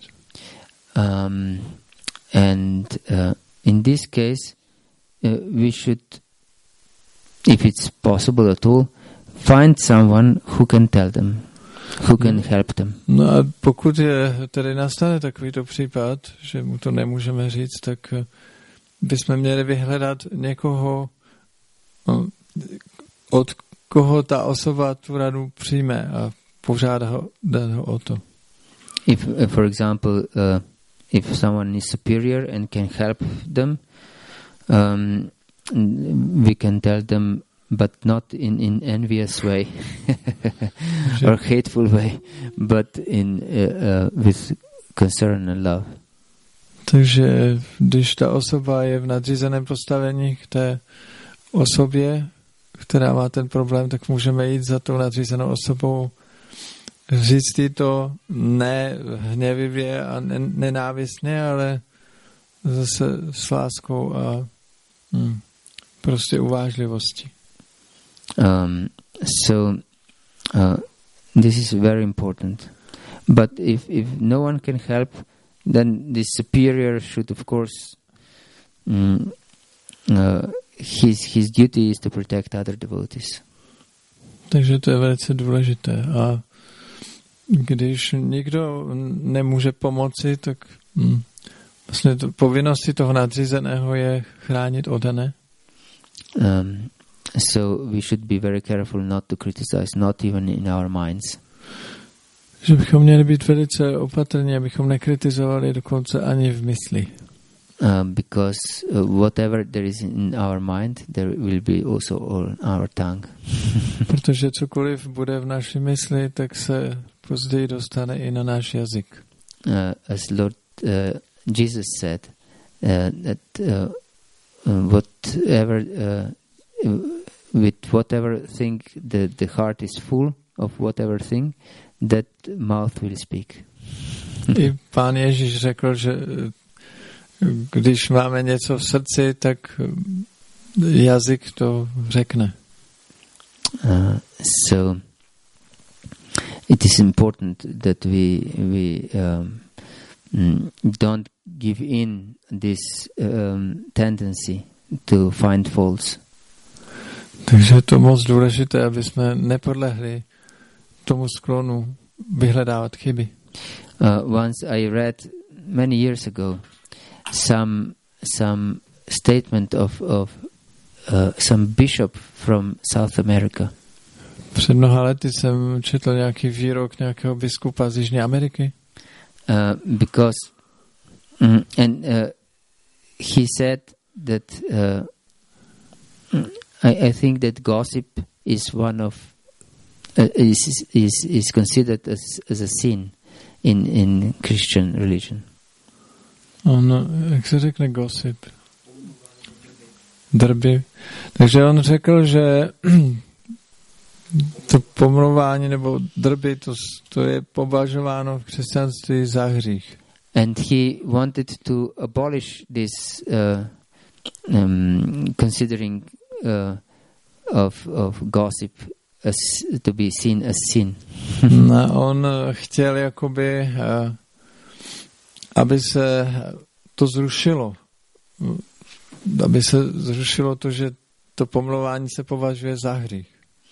And in this case, we should, if it's possible at all, find someone who can tell them, who can help them. No a pokud je tedy nastane takovýto případ, že mu to nemůžeme říct, tak bychom měli vyhledat někoho, od koho ta osoba tu radu přijme a požádá ho o to. If, for example, if someone is superior and can help them, we can tell them, but not in envious way or hateful way, but with concern and love. Takže když ta osoba je v nadřízeném postavení k té osobě, která má ten problém, tak můžeme jít za tou nadřízenou osobou, říct jí to ne hněvivě a nenávistně, ale zase s láskou a prostě uvážlivostí. So this is very important. But if no one can help, then the superior should, of course, his duty is to protect other devotees. Takže to je velice důležité. A když nikdo nemůže pomoci, tak vlastně povinností toho nadřízeného je chránit oddané. So we should be very careful not to criticize, not even in our minds. že bychom měli být velice opatrní, abychom nekritizovali dokonce ani v mysli. Because whatever there is in our mind, there will be also on our tongue. Protože cokoliv bude v naší mysli, tak se později dostane i na náš jazyk. As Lord Jesus said, that whatever with whatever thing the heart is full of whatever thing, that mouth will speak. I Pán Ježíš řekl, že když máme něco v srdci, tak jazyk to řekne. So it is important that we don't give in this tendency to find faults. Takže je to moc důležité, aby jsme nepodlehli tomu sklonu vyhledávat chyby. Once I read many years ago some statement of some bishop from South America. Před mnoha lety jsem četl nějaký výrok nějakého biskupa z Jižní Ameriky. Because he said that I think that gossip is one of is considered as a sin in Christian religion. On, jak se řekne gossip? Drby. Takže on řekl, že to pomlouvání nebo drby, to je považováno v křesťanství za hřích. And he wanted to abolish this considering of gossip as to be seen as sin. On chtěl jakoby, aby se to zrušilo. Aby se zrušilo to, že to pomlouvání se považuje za hřích.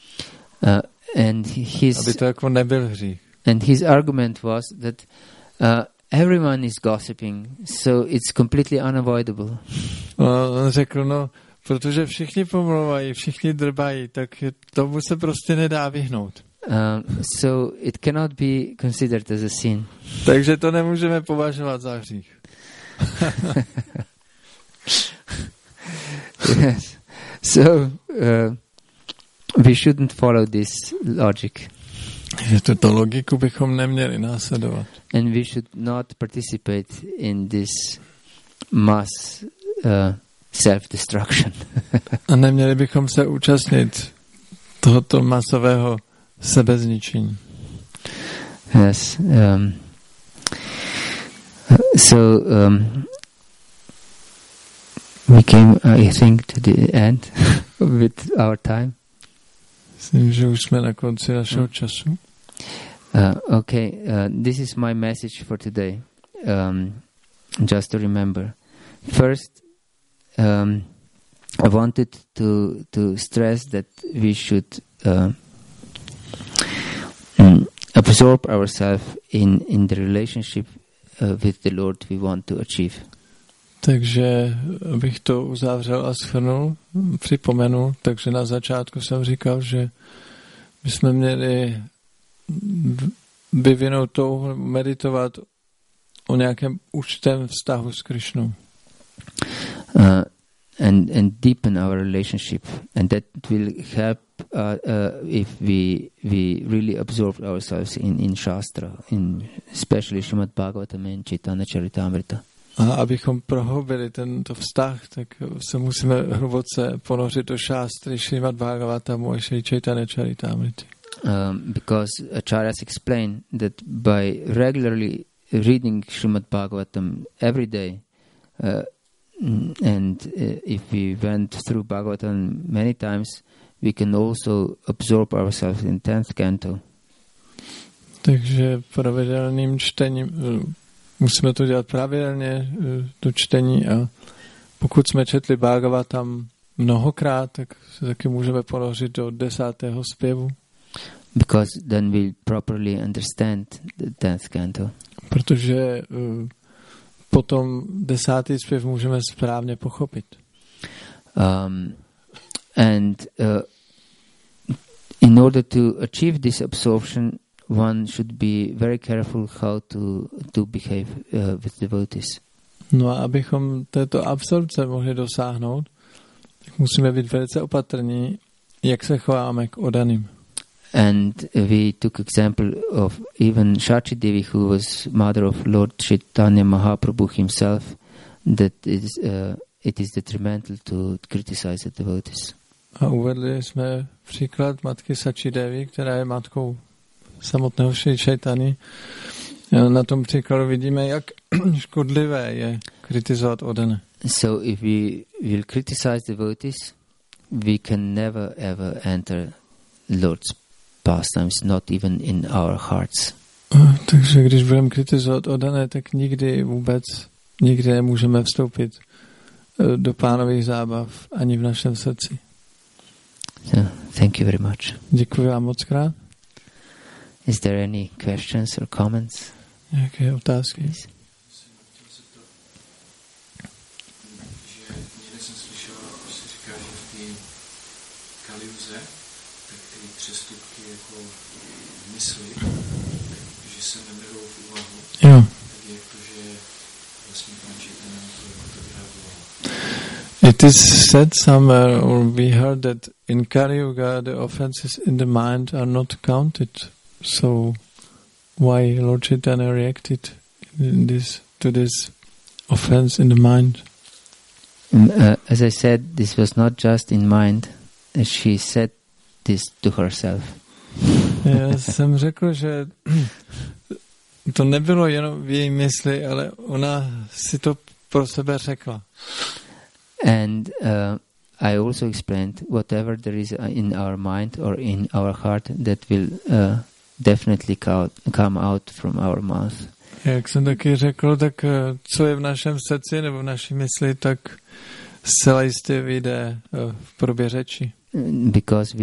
Aby to jako nebyl hřích. And his argument was that everyone is gossiping, so it's completely unavoidable. On řekl, protože všichni pomlouvají, všichni drbají, tak tomu se prostě nedá vyhnout. So it cannot be considered as a sin. Takže to nemůžeme považovat za hřích. Yes. So we shouldn't follow this logic. Že tuto logiku bychom neměli následovat. And we should not participate in this mass self-destruction. A neměli bychom se účastnit tohoto masového sebezničení. Yes. We came, I think, to the end with our time. Myslím, že už jsme na konci našeho času. Okay, this is my message for today. Just to remember. First, I wanted to stress that we should absorb ourselves in the relationship with the Lord we want to achieve. Takže abych to uzavřel a shrnul, připomenul, takže na začátku jsem říkal, že bychom měli vyvinout touhu, meditovat o nějakém určitém vztahu s Krišnou. And deepen our relationship, and that will help if we really absorb ourselves in Shastra, especially Srimad Bhagavatam and Chaitanya Charitamrita. A abychom prohloubili tento vztah, tak se musíme hluboce ponořit do šástry Srimad Bhagavatamu a Chaitanya Charitamrity. Because acharyas explain that by regularly reading Srimad Bhagavatam every day, and if we went through Bhagavatam many times, we can also absorb ourselves in 10th canto. Takže pravidelným čtením musíme to dělat pravidelně, to čtení, a pokud jsme četli Bhagavatam mnohokrát, tak se taky můžeme ponořit do 10. zpěvu. Because then we properly understand the 10th canto. Protože potom 10. zpěv můžeme správně pochopit. And in order to achieve this absorption, one should be very careful how to behave with devotees. No a abychom této absorpce mohli dosáhnout, tak musíme být velice opatrní, jak se chováme k oddaným. And we took example of even Shachi Devi, who was mother of Lord Chaitanya Mahaprabhu himself, that it is detrimental to criticize the devotees. A uvedli jsme příklad matky Sači Devi, která je matkou samotného Šri Chaitany. Na tom příkladu vidíme, jak škodlivé je kritizovat oddané. So if we will criticize devotees, we can never ever enter Lord's pastimes, not even in our hearts. Takže když budeme kritizovat oddané, tak nikdy nemůžeme vstoupit do pánových zábav ani v našem srdci. So, thank you very much. Děkuji vám moc krát. Is there any questions or comments? Nějaké otázky? Please. Že někde jsem slyšel, že se říká, že v té Kaliuze, tak ty přestupky jako mysli, že se neberou v úvahu. Jo. Tak jak to, že vlastně Pán Chaitanya na to vyreagoval. It is said somewhere, or we heard that in Kali Yuga the offenses in the mind are not counted. So why Lord Chaitanya reacted to this offense in the mind? As I said, this was not just in mind. She said this to herself. Já jsem řekl, že to nebylo jenom v její mysli, ale ona si to pro sebe řekla. And I also explained whatever there is in our mind or in our heart that will definitely come out from our mouth. Jak jsem taky řekl, tak co je v našem srdci nebo v naší mysli, tak zcela jistě vyjde v podobě řeči. Because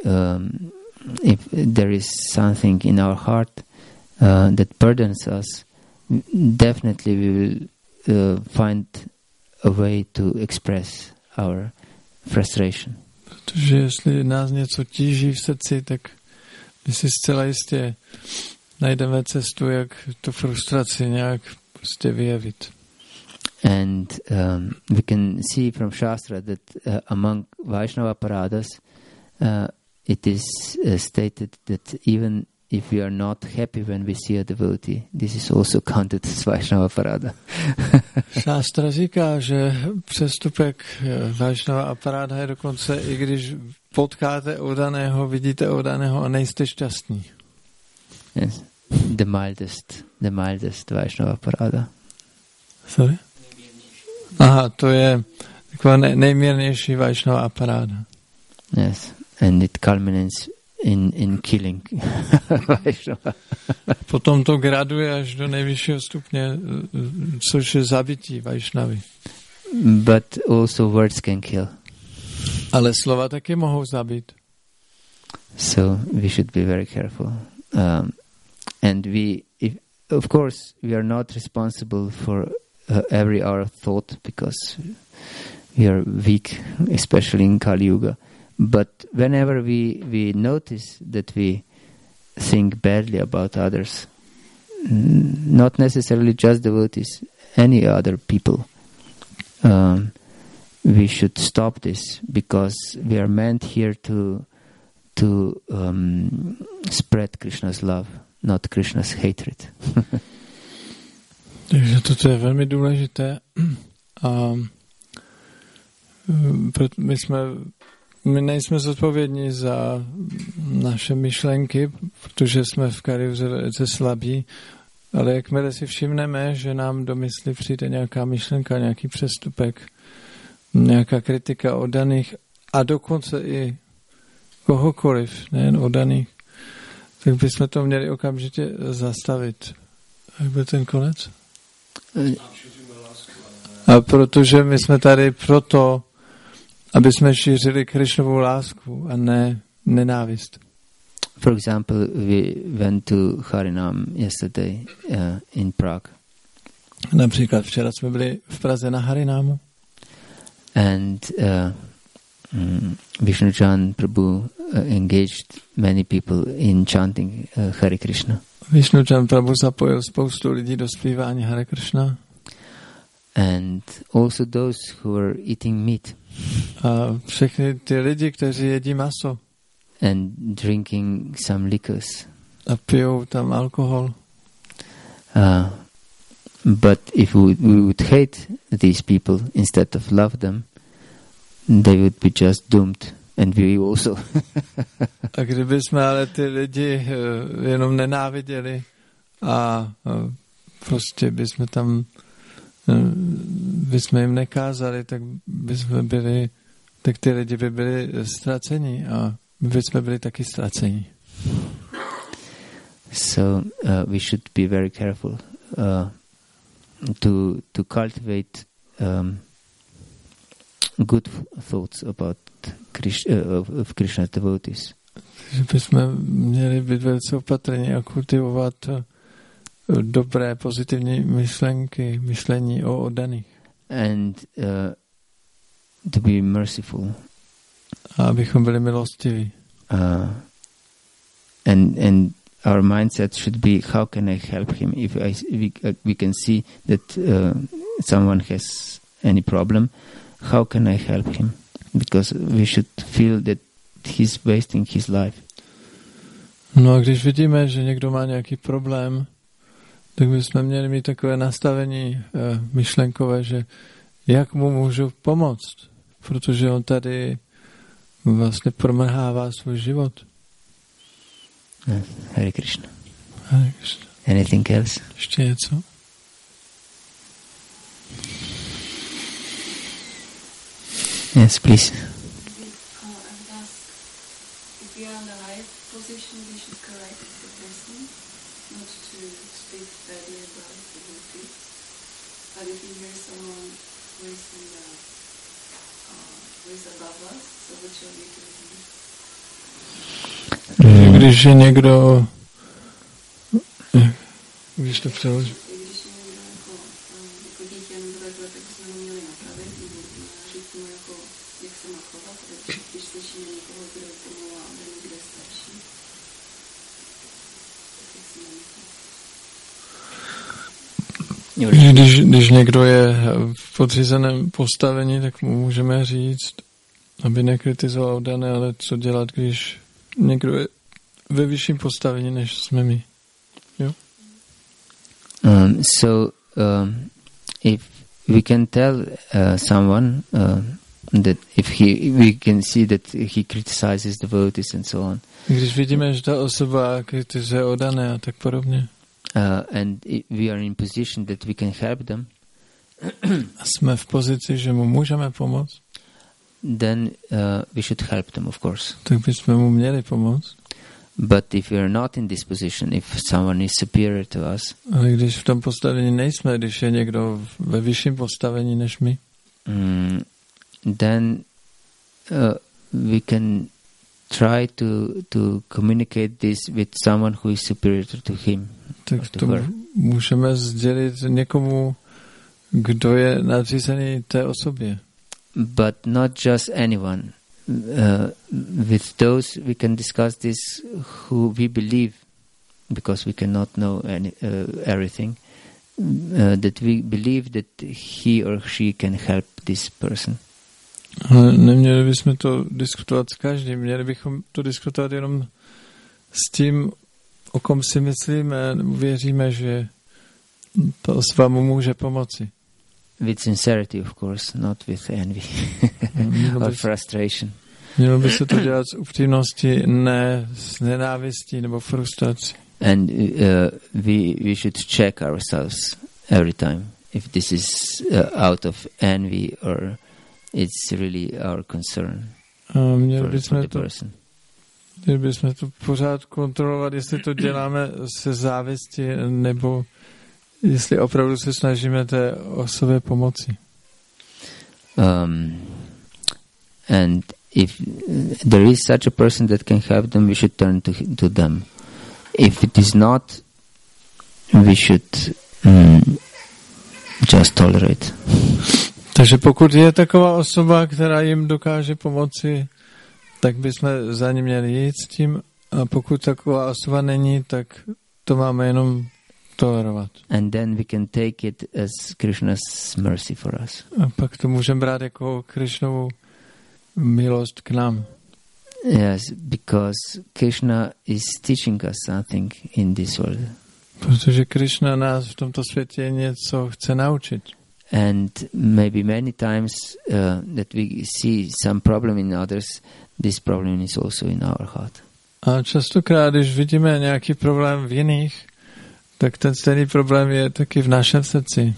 if there is something in our heart that burdens us, definitely we will find a way to express our frustration. Protože jestli nás něco tíží v srdci, tak my si zcela jistě najdeme cestu, jak tu frustraci nějak prostě vyjevit. And we can see from Shastra that among Vaishnava paradas, it is stated that even if we are not happy when we see a devotee, this is also counted as Vaishnava parada. Šástra říká, že přestupek Vaishnava aparáda je dokonce, i když potkáte oddaného, vidíte oddaného a nejste šťastní. Yes, the mildest Vaishnava parada. Sorry? Aha, to je taková nejmírnější Vaishnava aparáda. Yes, and it culminates in killing Vaishnava. Potom to graduje až do nejvyššího stupně, což je zabití Vaishnavy. But also words can kill. Ale slova taky mohou zabít. So we should be very careful. And of course, we are not responsible for every our thought because we are weak, especially in Kali Yuga. But whenever we notice that we think badly about others, not necessarily just devotees, any other people, we should stop this because we are meant here to spread Krishna's love, not Krishna's hatred. Takže toto je velmi důležité. A my nejsme zodpovědní za naše myšlenky, protože jsme v Kaliuze velice slabí, ale jakmile si všimneme, že nám do mysli přijde nějaká myšlenka, nějaký přestupek, nějaká kritika oddaných a dokonce i kohokoliv, nejen oddaných, tak bychom to měli okamžitě zastavit. Jak byl ten konec? A protože my jsme tady proto, aby jsme šířili Krishnovu lásku a ne nenávist. For example, we went to Harinam yesterday in Prague. Například včera jsme byli v Praze na Harinámu. And Vishnuchan Prabhu engaged many people in chanting Hare Krishna. Vishnuchan Prabhu zapojil spoustu lidí do zpívání Hare Krishna. And also those who were eating meat. A všechny ty lidi, kteří jedí maso. And drinking some liquors. A pijou tam alkohol. But if we would hate these people instead of love them, they would be just doomed. And we also. A kdyby jsme ale ty lidi jenom nenáviděli a prostě bychom tam bychom jim nekázali, tak ty lidi by byli ztraceni a my bychom byli taky ztraceni. So we should be very careful to cultivate good thoughts about of Krishna's devotees. Že bychom měli být velice opatrní a kultivovat dobré, pozitivní myšlení o oddaných. And to be merciful. A abychom byli milostiví. And our mindset should be, how can I help him? If we can see that someone has any problem, how can I help him? Because we should feel that he's wasting his life. No a když vidíme, že někdo má nějaký problém, tak bychom měli mít takové nastavení myšlenkové, že jak mu můžu pomoct, protože on tady vlastně promrhává svůj život. Hare Krishna. Hare Krishna. Anything else? Ještě něco? Yes, please. I would ask, if we are in the right position, we should correct the person, not to speak badly about the devotee. But if you hear someone who is above us, so what shall we do? Když je někdo, když to přeložím. Když je někdo jako dítě nebo takhle, tak bychom ho měli napravit, nebo říct mu jako, jak se má chovat, když slyšíme někoho, kdo pomluvá, aby někde starší. Tak jak se máme chovat? Když někdo je v podřízeném postavení, tak mu můžeme říct, aby nekritizoval dané, ale co dělat, když někdo je ve vyšším postavení, než jsme my. Jo? If we can tell someone that if we can see that he criticizes devotees and so on. Když vidíme, že ta osoba kritizuje oddané a tak podobně. And we are in position that we can help them. A jsme v pozici, že mu můžeme pomoct. Then we should help them, of course. Tak bychom mu měli pomoct. But if we are not in this position, if someone is superior to us, ale když v tom postavení nejsme, když je někdo ve vyšším postavení než my, then we can try to communicate this with someone who is superior to him. Tak to můžeme sdělit někomu, kdo je nadřízený té osobě. But not just anyone. With those we can discuss this who we believe, because we cannot know everything, that we believe that he or she can help this person. Ale neměli bychom to diskutovat s každým, měli bychom to diskutovat jenom s tím, o kom si myslíme, věříme, že ta osoba mu může pomoci. With sincerity, of course, not with envy or frustration. Mělo by se to dělat z upřímnosti, ne s nenávistí nebo frustrací. And we should check ourselves every time if this is out of envy or it's really our concern for the person. Měli bychom to pořád kontrolovat, jestli to děláme se závisti nebo jestli opravdu se snažíme té osobě pomoci. And if there is such a person that can help them, we should turn to them. If it is not, we should just tolerate. Takže pokud je taková osoba, která jim dokáže pomoci, tak bychom za ní měli jít s tím, a pokud taková osoba není, tak to máme jenom tolerovat. And then we can take it as Krishna's mercy for us. A pak to můžeme brát jako Krishnovu milost k nám. Yes, because Krishna is teaching us something in this world. Protože Krishna nás v tomto světě něco chce naučit. And maybe many times that we see some problem in others, this problem is also in our heart. A častokrát, když vidíme nějaký problém v jiných, tak ten stejný problém je taky v našem srdci.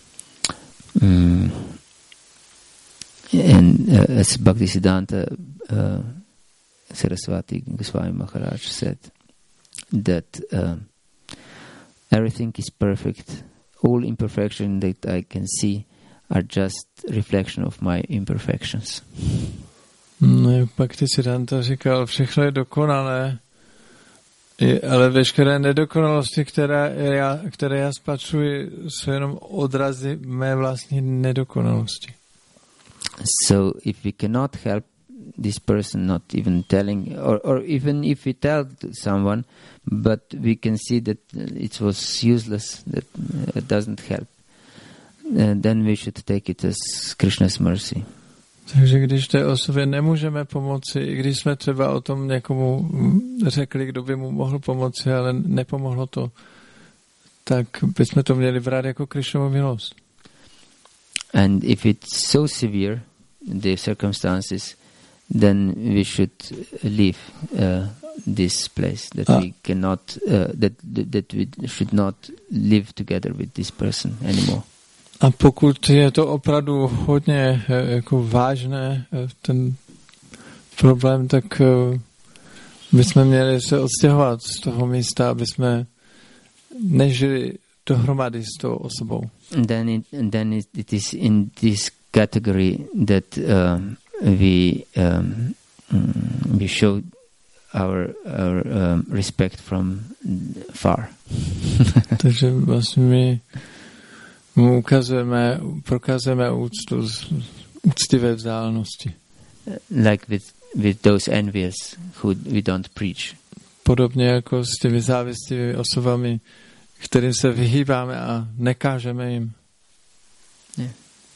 And as Bhaktisiddhanta Saraswati Goswami Maharaj said, that everything is perfect. All imperfection that I can see are just reflection of my imperfections. Bhaktisiddhanta říkal, všechno je dokonalé, ale veškeré nedokonalosti, které já spatřuji, jsou jenom odrazy mé vlastní nedokonalosti. So if we cannot help this person, not even telling, or even if we tell someone, but we can see that it was useless, that it doesn't help, then we should take it as Krishna's mercy. Takže když té osobě nemůžeme pomoci, i když jsme třeba o tom někomu řekli, kdo by mu mohl pomoci, ale nepomohlo to, tak bychom to měli brát jako Krishnovu milost. And if it's so severe, the circumstances, then we should leave this place. That we cannot, that we should not live together with this person anymore. A pokud je to opravdu hodně jako vážné ten problém, tak bychom měli se odstěhovat z toho místa, aby jsme nežili dohromady s tou osobou. Then it is in this category that we show our respect from far. Takže vlastně my mu prokazujeme úctu z úctivé vzdálenosti. Like with those envious who we don't preach. Podobně jako s těmi závistivými osobami, kterým se vyhýbáme a nekážeme jim. Yeah.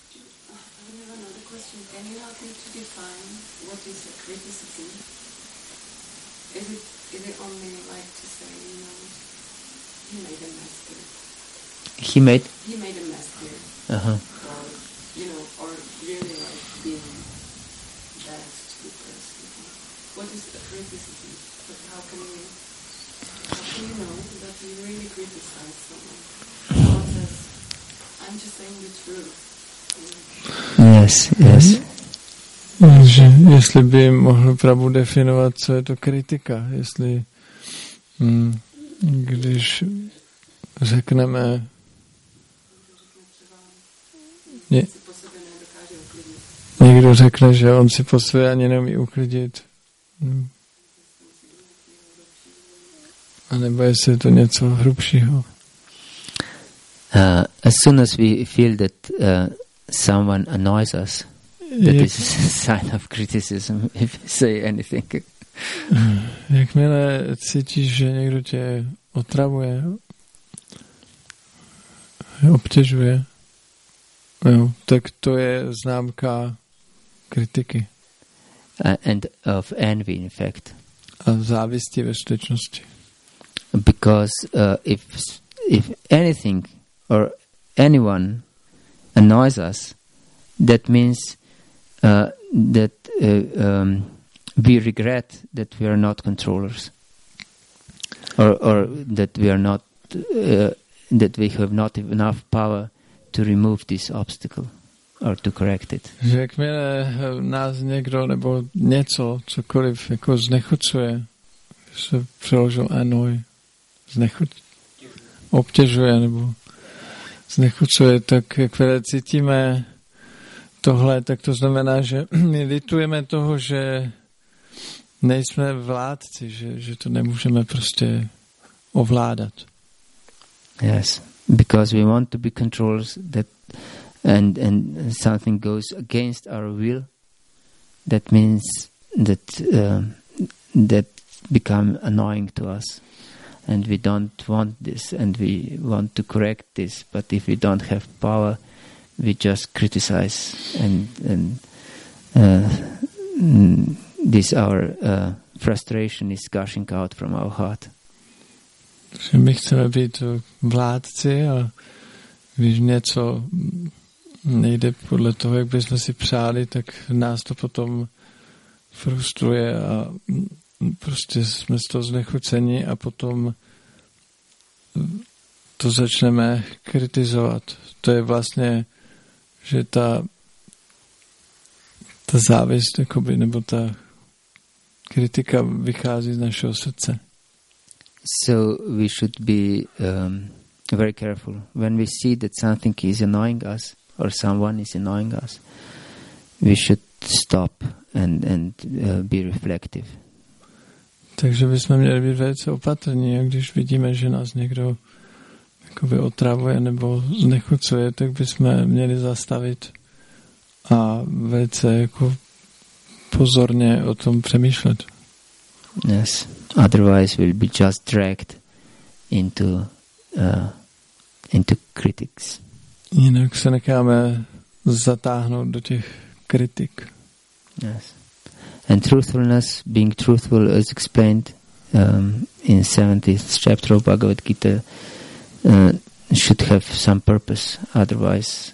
He made a mess here. Uh-huh. Or really like being bad to the person. What is the criticism? But how can you know that you really criticize someone? Someone says, I'm just saying the truth. Yes. Že jestli by mohl Prabhu definovat, co je to kritika, jestli když řekneme někdo řekne, že on si po své ani neumí uklidit. A nebo jestli je to něco hrubšího. As soon as we feel that someone annoys us, that is a sign of criticism if we say anything. Jakmile cítíš, že někdo tě otravuje, obtěžuje, tak to je známka kritiky. And of envy, in fact. A závisti ve skutečnosti. Because if anything or anyone annoys us, that means that we regret that we are not controllers, or that we are not that we have not enough power to remove this obstacle or to correct it. Že jakmile nás někdo nebo něco, cokoliv jako znechucuje, se přeložil annoy, obtěžuje nebo znechucuje, tak jakmile cítíme tohle, tak to znamená, že my litujeme toho, že nejsme vládci, že to nemůžeme prostě ovládat. Yes, because we want to be controllers, that and something goes against our will, that means that become annoying to us, and we don't want this, and we want to correct this. But if we don't have power, we just criticize, and this our frustration is gushing out from our heart. Že my chceme být vládci a když něco nejde podle toho, jak bychom si přáli, tak nás to potom frustruje a prostě jsme z toho znechuceni a potom to začneme kritizovat. To je vlastně, že ta závist, jakoby, nebo ta kritika vychází z našeho srdce. So we should be very careful when we see that something is annoying us or someone is annoying us. We should stop and be reflective. Takže bychom měli být velice opatrní, a když vidíme, že nás někdo jakoby otravuje nebo znechucuje, tak bychom měli zastavit a velice jako pozorně o tom přemýšlet. Yes. Otherwise, we'll be just dragged into critics. Jinak se necháme zatáhnout do těch kritik. Yes. And truthfulness, being truthful, is explained in 70th chapter of Bhagavad Gita, should have some purpose. Otherwise,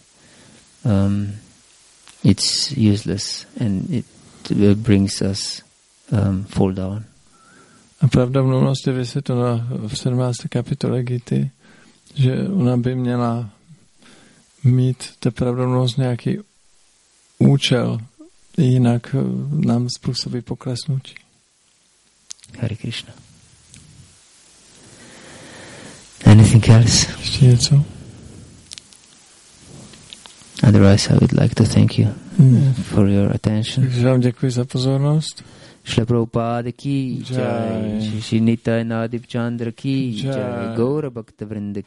it's useless and it brings us fall down. A pravdomluvnost je vysvětlena v 17. kapitole Gity, že ona by měla mít ta pravdomluvnost nějaký účel, jinak nám způsobí poklesnutí. Hare Krishna. Anything else? Ještě něco? Otherwise, I would like to thank you for your attention. Takže vám děkuji za pozornost. Shri Prabhupada ki jai, Shri Nitai Nadip Chandra ki jai, Gaura Bhakta Vrinda